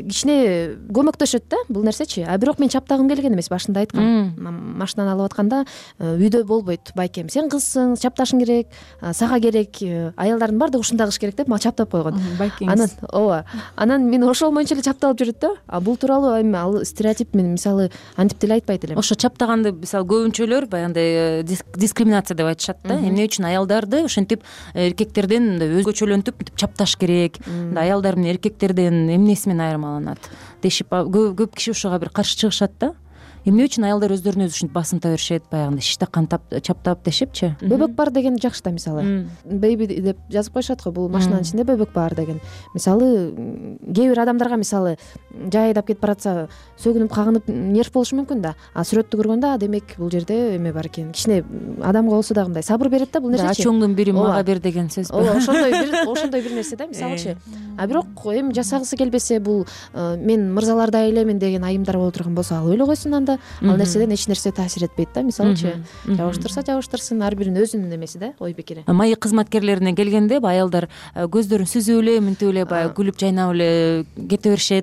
кичине көмөктөшөт да бул нерсечи. А бирок мен чаптагым келген эмес, башында айткам. Машинаны алып атканда үйдө болбойт, байкем. Сен кызсың, чапташың керек, сага керек, аялдардын баардыгы ушундай кылыш керек деп ма чаптап койгон. Анан ооба. Анан мен ошол боюнча эле чапталып жүрөт да. А бул тууралуу эми ал стереотип мен мисалы антип деле айтпайт элем. Ошо чаптаганды мисалы көбүнчөлөр баягындай дискриминация деп айтышат да. Эмне үчүн аялдарды ошентип эркектерден өзгөчөлөнтүп чапташ керек, аялдар менен эркектерден эмнеси менен айырмаланат дешип көп киши ошого бир каршы чыгышат да. Эмне үчүн аялдар өздөрүн өзү ушинтип басынта беришет, баягындай шиш таккан чаптап дешипчи. Бөбөк бар деген жакшы да, мисалы. Бейби деп жазып коюшат го, бул машинанын ичинде бөбөк бар деген. Мисалы, кээ бир адамдарга мисалы жай айдап кетип баратса, сөгүнүп, кагынып нерв болушу мүмкүн да. А сүрөттү көргөндө, демек бул жерде эме бар экен. Кичине адамга болсо дагы мындай сабыр берет да бул нерсечи. Ачууңдун бири мага бер деген сөз. Ооба, ошондой бир ошондой бир нерсе да, мисалычы. А бирок эми жасагысы келбесе, бул мен мырзалардай элемин деген айымдар боло турган болсо, ал ойлой койсун анда. Ал нерседен эч нерсе таасир этпейт да, мисалычы. Жабыштырса жабыштырсын, ар биринин өзүнүн эмеси да, ой пикири. Майы кызматкерлерине келгенде аялдар көздөрүн сүзүп эле, мынтип эле баягы күлүп жайнап эле кете беришет деп ошо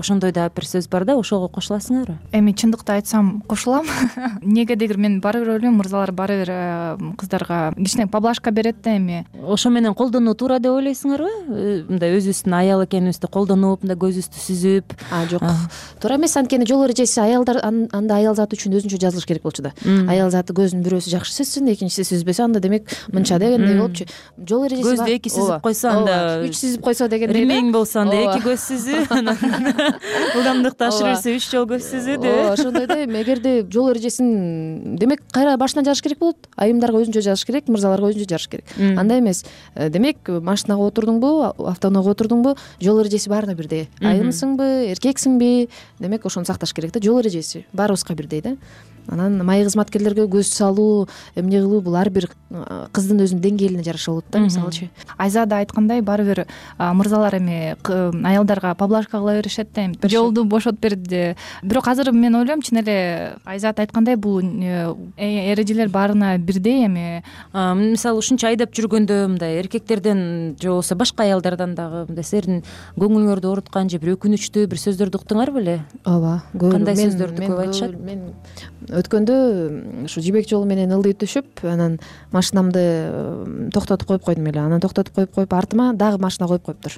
ошондой дагы бир сөз бар да, ошого кошуласыңарбы? Эми чындыкты айтсам кошулам. Негедегир мен баары бир ойлойм, мырзалар баары бир кыздарга кичине поблажка берет да. Эми ошо менен колдонуу туура деп ойлойсуңарбы? Мындай өзүбүздүн аял экенибизди колдонуп, мындай көзүбүздү сүзүп? А жок, туура эмес. Анткени жол эрежеси аялдар анда аял заты үчүн өзүнчө жазылыш керек болчу да. Аял заты көзүн бирөөсү жакшы сүзсүн, экинчиси сүзбөсө анда демек мынча дегендей болупчу. Жол эрежеси көздү эки сүзүп койсо, анда үч сүзүп койсо дегендей. Ремень болсо анда эки көз сүзүү, анан ылдамдыкты ашырып берсе үч жол көз сүзүү деп. Ооба, ошондой да. Эгерде жол эрежесин демек кайра башынан жазыш керек болот. Айымдарга өзүнчө жазыш керек, мырзаларга өзүнчө жазыш керек. Андай эмес. Демек машинага отурдуңбу, автоунаага отурдуңбу, жол эрежеси баарына бирдей. Айымсыңбы, эркексиңби, демек ошону сакташ керек да. Жол эрежеси баарыбызга бирдей да. Анан майы кызматкерлерге көз салуу, эмне кылуу бул ар бир кыздын өзүнүн деңгээлине жараша болот да. Мисалычы Айзада айткандай, баары бир мырзалар эми аялдарга поблажка кыла беришет да, жолду бошотуп берди. Бирок азыр мен ойлойм, чын эле Айзат айткандай, бул эрежелер баарына бирдей. Эми мисалы ушунча айдап жүргөндө мындай эркектерден же болбосо башка аялдардан дагы мындай силердин көңүлүңөрдү ооруткан же бир өкүнүчтүү бир сөздөрдү уктуңар беле? Ооба, кандай сөздөрдү көп айтышат? Мен өткөндө ушу жибек жолу менен ылдый түшүп, анан машинамды токтотуп коюп койдум эле. Анан токтотуп коюп коюп артыма дагы машина коюп коюптур.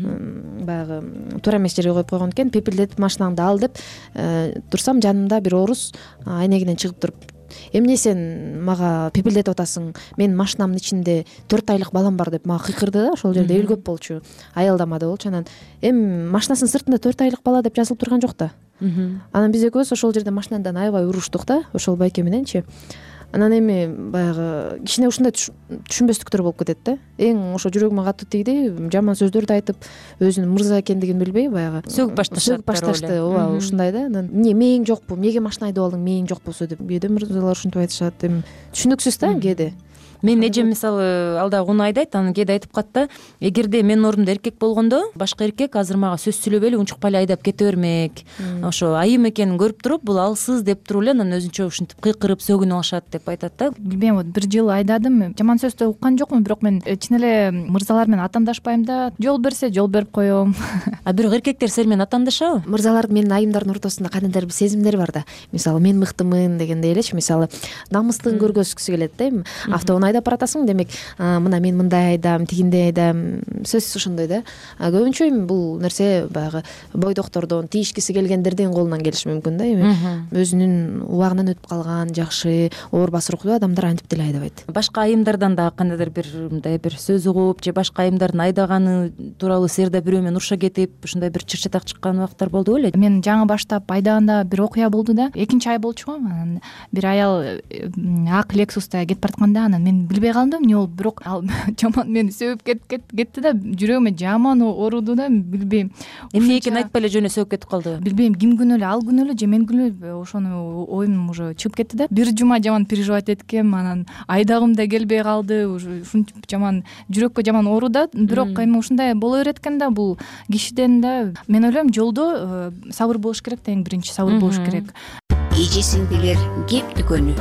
Баягы туура эмес жерге коюп койгон экен. Пепилдетип машинаңды ал деп турсам, жанымда бир орус айнегинен чыгып туруп: эмне сен мага пепилдетип атасың? Менин машинамдын ичинде төрт айлык балам бар деп мага кыйкырды да. Ошол жерде эл көп болчу, аялдамада болчу. Анан эми машинасынын сыртында төрт айлык бала деп жазылып турган жок да. Анан биз экөөбүз ошол жерде машинадан аябай уруштук да, ошол байке мененчи. Анан эми баягы кичине ушундай түшүнбөстүктөр болуп кетет да. Эң ошо жүрөгүмө катуу тийди, жаман сөздөрдү айтып, өзүнүн мырза экендигин билбей баягы сөгүп башташат. Сөгүп башташты. Ооба, ушундай да. Анан эмне мээң жокпу, эмнеге машина айдап алдың, мээң жок болсо деп кээде мырзалар ушинтип айтышат. Эми түшүнүксүз да кээде. Менин эжем мисалы ал дагы уну айдайт, анан кээде айтып кат да: эгерде менин ордумда эркек болгондо, башка эркек азыр мага сөз сүйлөбөй эле унчукпай эле айдап кете бермек. Ошо айым экенин көрүп туруп, бул алсыз деп туруп эле анан өзүнчө ушинтип кыйкырып сөгүнүп алышат деп айтат да. Билбейм, вот бир жыл айдадым, жаман сөздү уккан жокмун, бирок мен чын эле мырзалар менен атамдашпайм да. Жол берсе жол берип коем. А бирок эркектер сени менен атамдашабы? Мырзалар менин айымдардын ортосунда кандайдыр бир сезимдер бар да. Мисалы мен мыктымын дегендей элечи. Мисалы намыстыгын көргөзгүсү келет да. Эми автоунаа айдап баратасың, демек мына мен мындай айдам, тигиндей айдам, сөз ошондой да. Көбүнчө эми бул нерсе баягы бойдоктордон, тийишкиси келгендердин колунан келиши мүмкүн да. Эми өзүнүн убагынан өтүп калган, жакшы, оор басырыктуу адамдар антип деле айдабайт. Башка айымдардан дагы кандайдыр бир мындай бир сөз угуп, же башка айымдардын айдаганы тууралуу силерде бирөө менен уруша кетип, ушундай бир чыр-чатак чыккан убактар болду беле? Мен жаңы баштап айдаганда бир окуя болду да. Экинчи ай болчу го. Анан бир аял ак Lexus'та кетип баратканда, анан мен билбей калдым эмне болуп, бирок ал жаман мени сөөп кетти да. Жүрөгүмө жаман ооруду да, билбейм. Эмне экенин айтпай эле жөн эле сөөп кетип калдыбы? Билбейм, ким күнөөлүү, ал күнөөлүү же мен күнөөлүүбү, ошону оюм уже чыгып кетти да. Бир жума жаман переживать эткем, анан айдагым да келбей калды, уже ушунча жаман жүрөккө жаман оору да. Бирок эми ушундай боло берет экен да, бул кишиден да. Мен ойлойм, жолдо сабыр болуш керек да, эң биринчи сабыр болуш керек. Эже сиңдилер кеп дүкөнү.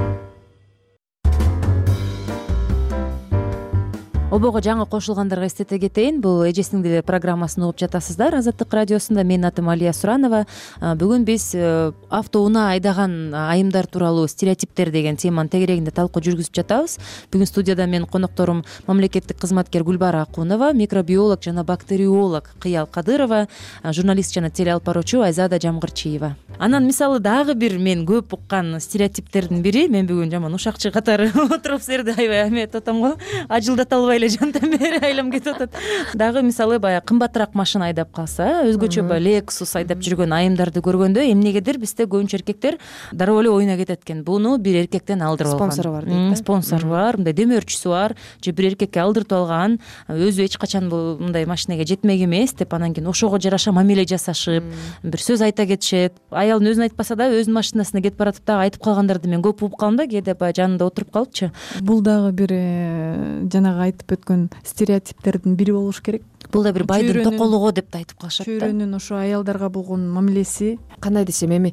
Обого жаңы кошулгандарга эстете кетейин, бул Эже сиңдилер программасын угуп жатасыздар. Азаттык радиосунда менин атым Алия Суранова. Бүгүн биз автоунаа айдаган айымдар тууралуу стереотиптер деген теманын тегерегинде талкуу жүргүзүп жатабыз. Бүгүн студияда менин конокторум мамлекеттик кызматкер Гүлбара Акунова, микробиолог жана бактериолог Кыял Кадырова, журналист жана телеалып баруучу Айзада Жамгырчиева. Анан мисалы дагы бир мен көп уккан стереотиптердин бири, мен бүгүн жаман ушакчы катары отуруп силерди аябай амет атам го, ажылдата албай эле жантан бери айлам кетип атат. Дагы мисалы баягы кымбатыраак машина айдап калса, өзгөчө баягы Lexus айдап жүргөн айымдарды көргөндө эмнегедир бизде көбүнчө эркектер дароо эле оюна кетет экен. Буну бир эркектен алдырып алган. Спонсору бар дейт. Спонсору бар, мындай демөөрчүсү бар, же бир эркекке алдыртып алган, өзү эч качан бул мындай машинеге жетмек эмес деп, анан кийин ошого жараша мамиле жасашып, бир сөз айта кетишет. Аялын өзүн айтпаса да өзүнүн машинасына кетип баратып дагы айтып калгандарды мен көп угуп калдым да, кээде баягы жанында отуруп калыпчы. Бул дагы бир жанагы айтып өткөн стереотиптердин бири болуш керек. Бул да бир байдын токолугу деп да айтып калышат да. Чөйрөнүн ошо аялдарга болгон мамилеси. Кандай десем, эми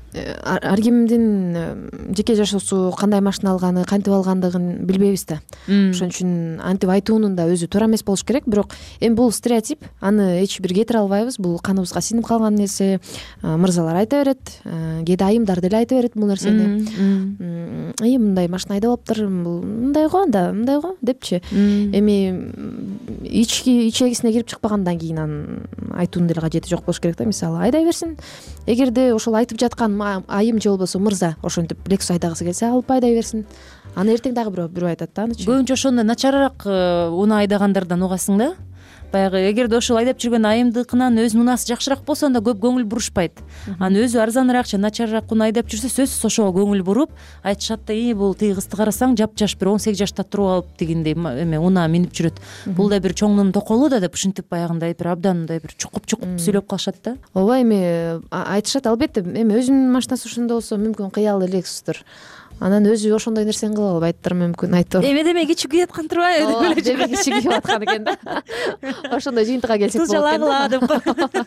ар кимдин жеке жашоосу кандай машина алганы, кантип алгандыгын билбейбиз да. Ошон үчүн антип айтуунун да өзү туура эмес болуш керек. Бирок эми бул стереотип, аны эч бир кетире албайбыз. Бул каныбызга сиңип калган нерсе. Мырзалар айта берет, кээде айымдар деле айта берет бул нерсени. И мындай машина айдап алыптыр, бул мындай го да, мындай го депчи. Эми ички ичегисине кирип чыкпагандан кийин анын айтуунун деле кажети жок болуш керек да. Мисалы айдай берсин. Эгерде ошол айтып жаткан айым же болбосо мырза ошентип Lexus айдагысы келсе, алып айдай берсин. Аны эртең дагы бирөө бирөө айтат да анычы. Көбүнчө ошондой начарыраак унаа айдагандардан угасың да. Баягы эгерде ошол айдап жүргөн айымдыкынан өзүнүн унаасы жакшыраак болсо анда көп көңүл бурушпайт. Анан өзү арзаныраак же начарыраак унаа айдап жүрсө сөзсүз ошого көңүл буруп айтышат да, и бул тиги кызды карасаң жапжаш бир он сегиз жашта туруп алып дегендей эме унаа минип жүрөт. Бул да бир чоңдун токолу да деп ушинтип баягындай бир абдан мындай бир чукуп-чукуп сүйлөп калышат да. Ооба, эми айтышат албетте. Эми өзүнүн машинасы ошондой болсо мүмкүн кыялы Lexus'тур. Анан өзү ошондой нерсени кыла албайттыр мүмкүн, айтып. Эми деме кичи күйүп аткан турбайбы деп эле. Деме кичи күйүп аткан экен да. Ошондой жыйынтыкка келсек болот экен. Жалагыла деп кой.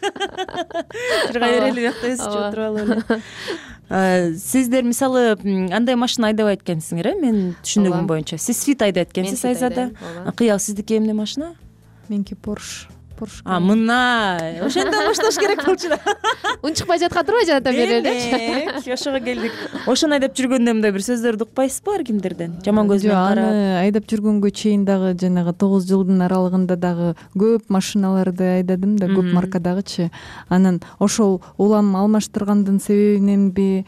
Чырга берели биякта өзү чыгып туруп алалы. Сиздер мисалы андай машина айдабайт экенсиңер, э? Мен түшүнүгүм боюнча. Сиз Fit айдайт экенсиз Айзада. Кыял сиздики эмне машина? Меники Porsche. А, мына ошондой башташ керек болчу да. Унчукпай жаткан турбайбы жанатан бери эле? Ошого келдик. Ошону айдап жүргөндө мындай бир сөздөрдү укпайсызбы ар кимдерден? Жаман көз менен карап. Аны айдап жүргөнгө чейин дагы жанагы тогуз жылдын аралыгында дагы көп машиналарды айдадым да, көп маркадагычы. Анан ошол улам алмаштыргандын себебиненби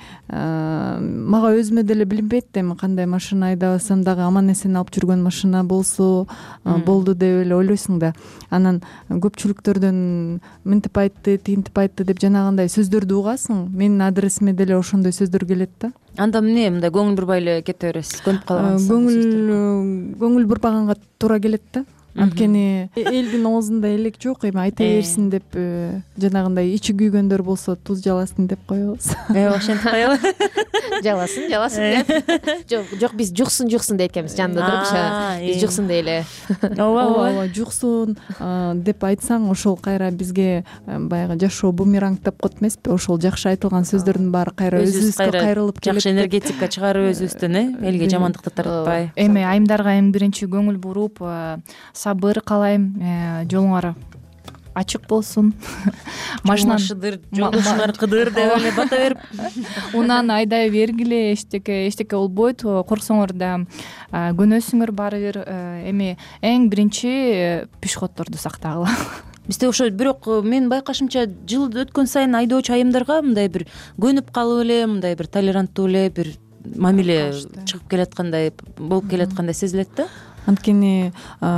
мага өзүмө деле билинбейт эми кандай машина айдабасам дагы аман эсен алып жүргөн машина болсо болду деп эле ойлойсуң да. Анан көпчүлүктөрдөн мынтип айтты, тинтип айтты деп жанагындай сөздөрдү угасың. Менин адресиме деле ошондой сөздөр келет да. Анда эмне мындай көңүл бурбай эле кете бересиз, көнүп калгансыз? Көңүл көңүл бурбаганга туура келет да. Анткени элдин оозунда элек жок, эми айта берсин деп жанагындай ичи күйгөндөр болсо туз жаласын деп коебуз. Э, ошентип коелу. Жаласын, жаласын деп. Жок, жок, биз жуксун, жуксун дейт экенбиз жанында туруп, биз жуксун дейле. Ооба, ооба, жуксун деп айтсаң, ошол кайра бизге баягы жашоо бумерангдап коет эмеспи? Ошол жакшы айтылган сөздөрдүн баары кайра өзүбүзгө кайрылып келет. Жакшы энергетика чыгарып өзүбүздөн, э, элге жамандыкты таратпай. Эми айымдарга эми биринчи көңүл буруп, сабыр каалайм, жолуңар ачык болсун. Машина шыдыр, жолдошуңар кыдыр деп эле бата берип, унааны айдай бергиле, эчтеке эчтеке болбойт. Корксоңор да көнөсүңөр баары бир. Эми эң биринчи пешеходдорду сактагыла. Бизде ошо бирок мен байкашымча жыл өткөн сайын айдоочу айымдарга мындай бир көнүп калып эле, мындай бир толеранттуу эле бир мамиле чыгып келаткандай болуп келаткандай сезилет да. Анткени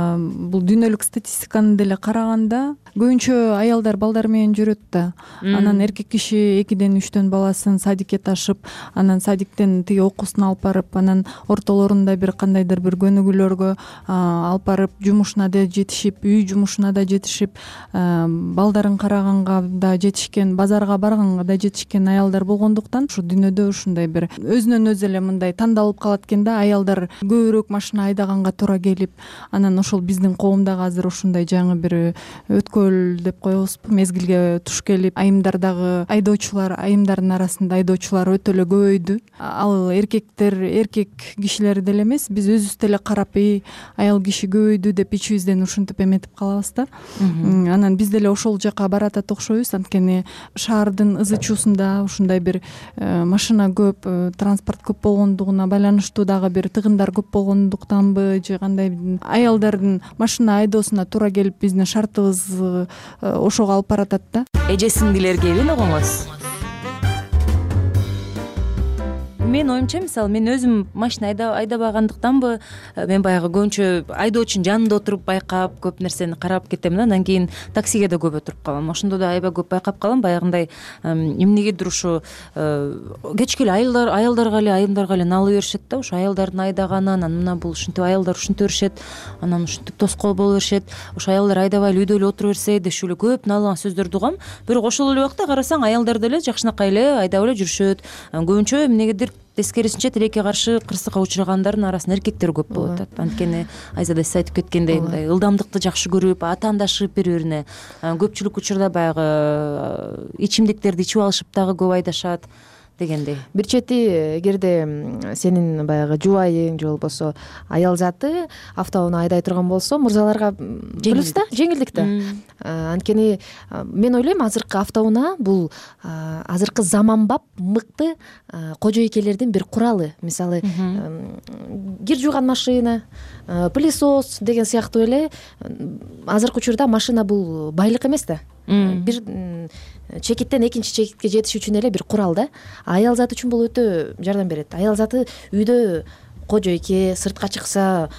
бул дүйнөлүк статистиканы деле караганда көбүнчө аялдар балдар менен жүрөт да. Анан эркек киши экиден үчтөн баласын садикке ташып, анан садиктен тиги окуусуна алып барып, анан ортолорунда бир кандайдыр бир көнүгүүлөргө алып барып, жумушуна да жетишип, үй жумушуна да жетишип, балдарын караганга да жетишкен, базарга барганга да жетишкен аялдар болгондуктан ушу дүйнөдө ушундай бир өзүнөн өзү эле мындай тандалып калат экен да. Аялдар көбүрөөк машина айдаганга туура келип, анан ошол биздин коомдагы азыр ушундай жаңы бир өткөл деп коебузбу, мезгилге туш келип, айымдар дагы айдоочулар, айымдардын арасында айдоочулар өтө эле көбөйдү. Ал эркектер, эркек кишилер деле эмес, биз өзүбүз деле карап, эй, аял киши көбөйдү деп ичибизден ушинтип эметип калабыз да. Анан биз деле ошол жака баратат окшойбуз, анткени шаардын ызы чуусунда ушундай бир машина көп, транспорт көп болгондугуна байланыштуу дагы бир тыгындар көп болгондуктанбы, же кандай аялдардын машина айдоосуна туура келип биздин шартыбыз ошого алып баратат да. Эже сиңдилерге эмне коңоз? Мен оюмча, мисалы, мен өзүм машина айдабагандыктанбы, мен баягы көбүнчө айдоочунун жанында отуруп байкап, көп нерсени карап кетем да. Андан кийин таксиге да көп отуруп калам. Ошондо да аябай көп байкап калам, баягындай эмнегедир ушу кечке эле аялдар, аялдарга эле, айымдарга эле налып беришет да. Ошо аялдардын айдаганы, анан мына бул ушинтип аялдар ушинтип беришет, анан ушинтип тоскоол боло беришет. Ошо аялдар айдабай эле үйдө эле отура берсе дешип эле көп налыган сөздөрдү угам. Бирок ошол эле убакта карасаң, аялдар деле жакшынакай эле айдап эле жүрүшөт. Көбүнчө эмнегедир тескерисинче тилекке каршы кырсыкка учурагандардын арасында эркектер көп болуп атат. Анткени Айзада сиз айтып кеткендей, мындай ылдамдыкты жакшы көрүп, атаандашып бири-бирине, көпчүлүк учурда баягы ичимдиктерди ичип алышып дагы көп айдашат. дегендей. Бир чети эгерде сенин баягы жубайың же болбосо аял заты автоунаа айдай турган болсо мырзаларга плюс да, жеңилдик да. Анткени мен ойлойм азыркы автоунаа бул азыркы заманбап мыкты кожо ийкелердин бир куралы. Мисалы кир жууган машина, пылесос деген сыяктуу эле азыркы учурда машина бул байлык эмес да. Бир чекиттен экинчи чекитке жетиш үчүн эле бир курал да. Аял заты үчүн бул өтө жардам берет. Аял заты үйдө кожо ийке, сыртка чыкса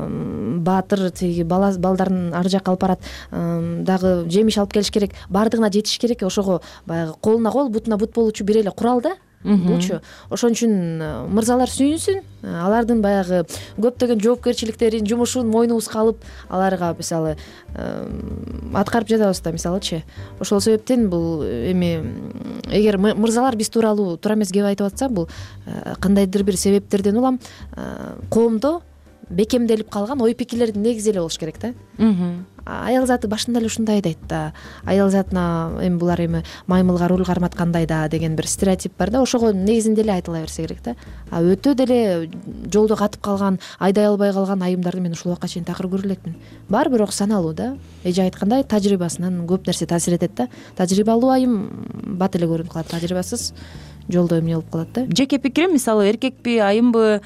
баатыр тиги балдарын ар жакка алып барат, дагы жемиш алып келиш керек, баардыгына жетиш керек. Ошого баягы колуна кол, бутуна бут болуучу бир эле курал да. Булчу. Ошон үчүн мырзалар сүйүнсүн. Алардын баягы көптөгөн жоопкерчиликтерин, жумушун мойнубузга алып, аларга мисалы аткарып жатабыз да, мисалычы. Ошол себептен бул эми эгер мырзалар биз тууралуу туура эмес кеп айтып атса, бул кандайдыр бир себептерден улам коомдо бекемделип калган ой пикирлердин негизи эле болуш керек да. Аял заты башында эле ушундай дейт да. Аял затына эми булар эми маймылга руль карматкандай да деген бир стереотип бар да. Ошого негизинде эле айтыла берсе керек да. А өтө деле жолдо катып калган, айдай албай калган айымдарды мен ушул убакка чейин такыр көрө элекмин. Бар бирок саналуу да. Эже айткандай тажрыйбасынан көп нерсе таасир этет да. Тажрыйбалуу айым бат эле көрүнүп калат, тажрыйбасыз жолдо эмне болуп калат да. Жеке пикирим, мисалы эркекпи, айымбы,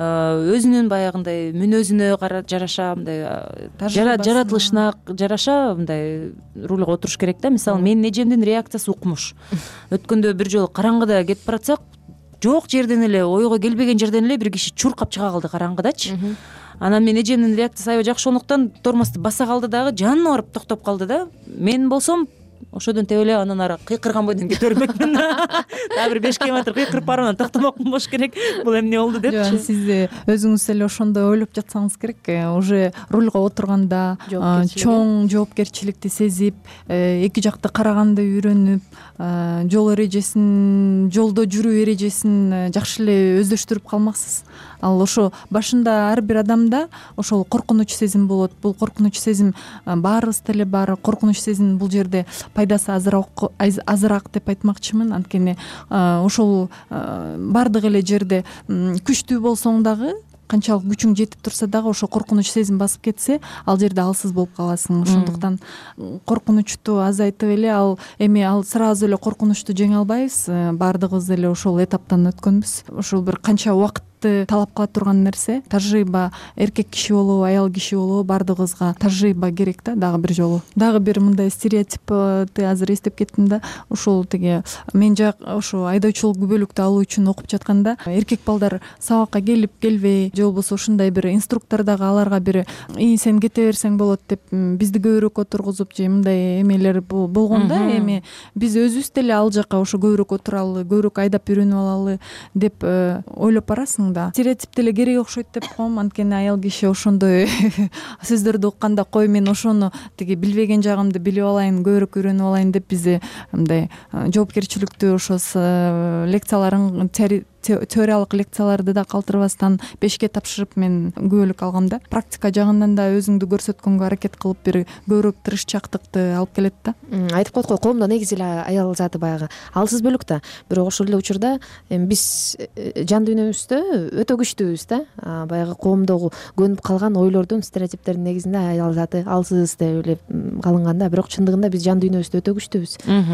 өзүнүн баягындай мүнөзүнө жараша, мындай жаратылышына жараша мындай рульга отуруш керек да. Мисалы менин эжемдин реакциясы укмуш. Өткөндө бир жолу караңгыда кетип баратсак, жок жерден эле, ойго келбеген жерден эле бир киши чуркап чыга калды караңгыдачы. Анан мен эжемдин реакциясы аябай жакшы, ошондуктан тормозду баса калды дагы жанына барып токтоп калды да. Мен болсом ошодон теп эле анан ары кыйкырган бойдон кете бермекмин. Дагы бир беш километр кыйкырып барып анан токтомокмун болуш керек. Бул эмне болду депчи. Сиз өзүңүз эле ошондой ойлоп жатсаңыз керек. Уже рульга отурганда чоң жоопкерчиликти сезип, эки жакты караганды үйрөнүп, жол эрежесин, жолдо жүрүү эрежесин жакшы эле өздөштүрүп калмаксыз. Ал ошо башында ар бир адамда ошол коркунуч сезим болот. Бул коркунуч сезим баарыбызда эле бар. Коркунуч сезим бул жерде пайдасы азыраак азыраак деп айтмакчымын. Анткени ошол бардык эле жерде күчтүү болсоң дагы, канчалык күчүң жетип турса дагы ошо коркунуч сезим басып кетсе, ал жерде алсыз болуп каласың. Ошондуктан коркунучту азайтып эле, ал эми ал сразу эле коркунучту жеңе албайбыз. Бардыгыбыз эле ошол этаптан өткөнбүз. Ошол бир канча убакыт талап кыла турган нерсе. Тажрыйба, эркек киши болобу, аял киши болобу, бардыгыбызга тажрыйба керек да. Дагы бир жолу дагы бир мындай стереотипти азыр эстеп кеттим да. Ошол тиги мен жак ошо айдоочулук күбөлүктү алуу үчүн окуп жатканда эркек балдар сабакка келип келбей, же болбосо ушундай бир инструктор дагы аларга бир ии сен кете берсең болот деп бизди көбүрөөк отургузуп же мындай эмелер болгон да. Эми биз өзүбүз деле ал жака ошо көбүрөөк отуралы, көбүрөөк айдап үйрөнүп алалы деп ойлоп барасың да. Стереотип деле керек окшойт деп коем. Анткени аял киши ошондой сөздөрдү укканда кой мен ошону тиги билбеген жагымды билип алайын, көбүрөөк үйрөнүп алайын деп бизде мындай жоопкерчиликтүү ошо лекцияларын, теориялык лекцияларды да калтырбастан бешке тапшырып мен күбөлүк алгам да. Практика жагынан да өзүңдү көрсөткөнгө аракет кылып бир көбүрөөк тырышчаактыкты алып келет да. Айтып коет го, коомдо негизи эле аял заты баягы алсыз бөлүк да. Бирок ошол эле учурда эми биз жан дүйнөбүздө өтө күчтүүбүз да. Баягы коомдогу көнүп калган ойлордун, стереотиптердин негизинде аял заты алсыз деп эле калынганда, бирок чындыгында биз жан дүйнөбүздө өтө күчтүүбүз.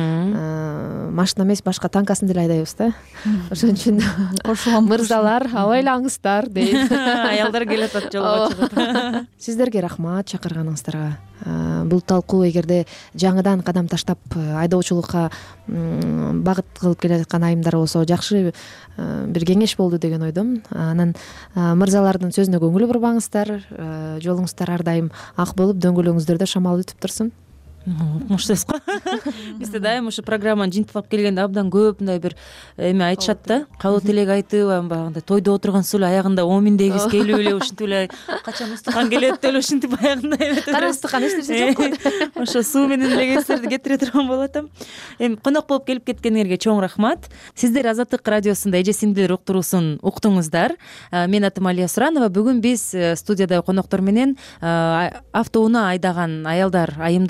Машина эмес, башка танкасын деле айдайбыз да. Ошон үчүн мырзалар абайлаңыздар дейт. Аялдар келатат жолго чыгып. Сиздерге рахмат чакырганыңыздарга. Бул талкуу эгерде жаңыдан кадам таштап айдоочулукка багыт кылып келе жаткан айымдар болсо жакшы бир кеңеш болду деген ойдомун. Анан мырзалардын сөзүнө көңүл бурбаңыздар, жолуңуздар ар дайым ак болуп, дөңгөлөгүңүздөрдө шамал өтүп турсун. Укмуш сөз го. Бизде дайым ушу программаны жыйынтыктап келгенде абдан көп мындай бир эме айтышат да. Кабыл тилек айтып, баягындай тойдо отургансыз эле аягында он миңдей кыз келип эле ушинтип эле качан устукан келет деп эле ушинтип аягындай. Кара устукан эч нерсе жок. Ошо суу менен эле кестерди кетире турган болуп атам. Эми конок болуп келип кеткениңерге чоң рахмат. Сиздер Азаттык радиосунда эже сиңдилер уктуруусун уктуңуздар. Мен атым Алия Суранова. Бүгүн биз студияда коноктор менен автоунаа айдаган аялдар, айымдар тууралуу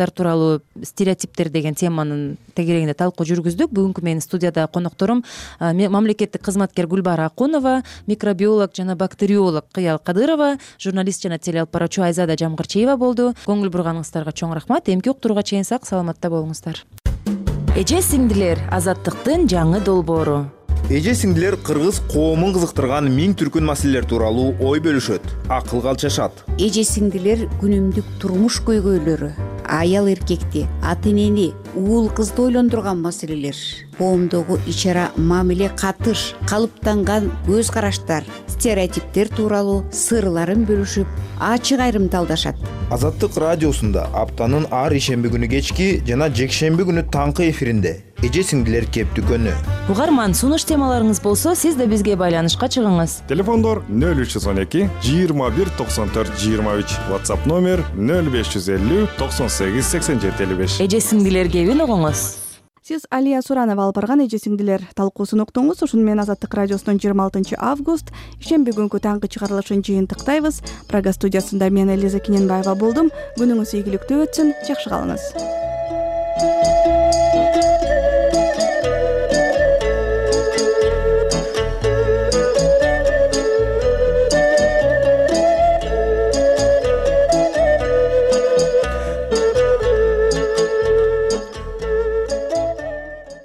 тууралуу стереотиптер деген теманын тегерегинде талкуу жүргүздүк. Бүгүнкү менин студияда конокторум мамлекеттик кызматкер Гүлбара Акунова, микробиолог жана бактериолог Кыял Кадырова, журналист жана телеалып баруучу Айзада Жамгырчиева болду. Көңүл бурганыңыздарга чоң рахмат. Эмки уктурууга чейин сак саламатта болуңуздар. Эже сиңдилер азаттыктын жаңы долбоору. Эже сиңдилер кыргыз коомун кызыктырган миң түркүн маселелер тууралуу ой бөлүшөт, акылга алчашат. Эже сиңдилер күнүмдүк турмуш көйгөйлөрү, аял эркекти, ата энени, уул кызды ойлондурган маселелер, коомдогу ич ара мамиле катыш, калыптанган көз караштар, стереотиптер тууралуу сырларын бөлүшүп, ачык айрымталдашат. Азаттык радиосунда аптанын ар ишемби күнү кечки жана жекшемби күнү таңкы эфиринде эже сиңдилер кептүкөнү. Угарман, сунуш темаларыңыз болсо, сиз да бизге байланышка чыгыңыз. Телефондор нөл үч жүз он эки жыйырма бир токсон төрт жыйырма үч, WhatsApp номер нөл беш жүз элүү токсон сегиз сексен жети элүү беш. Эже сиңдилер кебин угуңуз. Сиз Алия Суранова алып барган эже сиңдилер талкуусун уктуңуз. Ушуну менен Азаттык радиосунун жыйырма алтынчы август ишемби күнкү таңкы чыгарылышын жыйынтыктайбыз. Прага студиясында мен Элиза Кененбаева болдум. Күнүңүз ийгиликтүү өтсүн, жакшы калыңыз.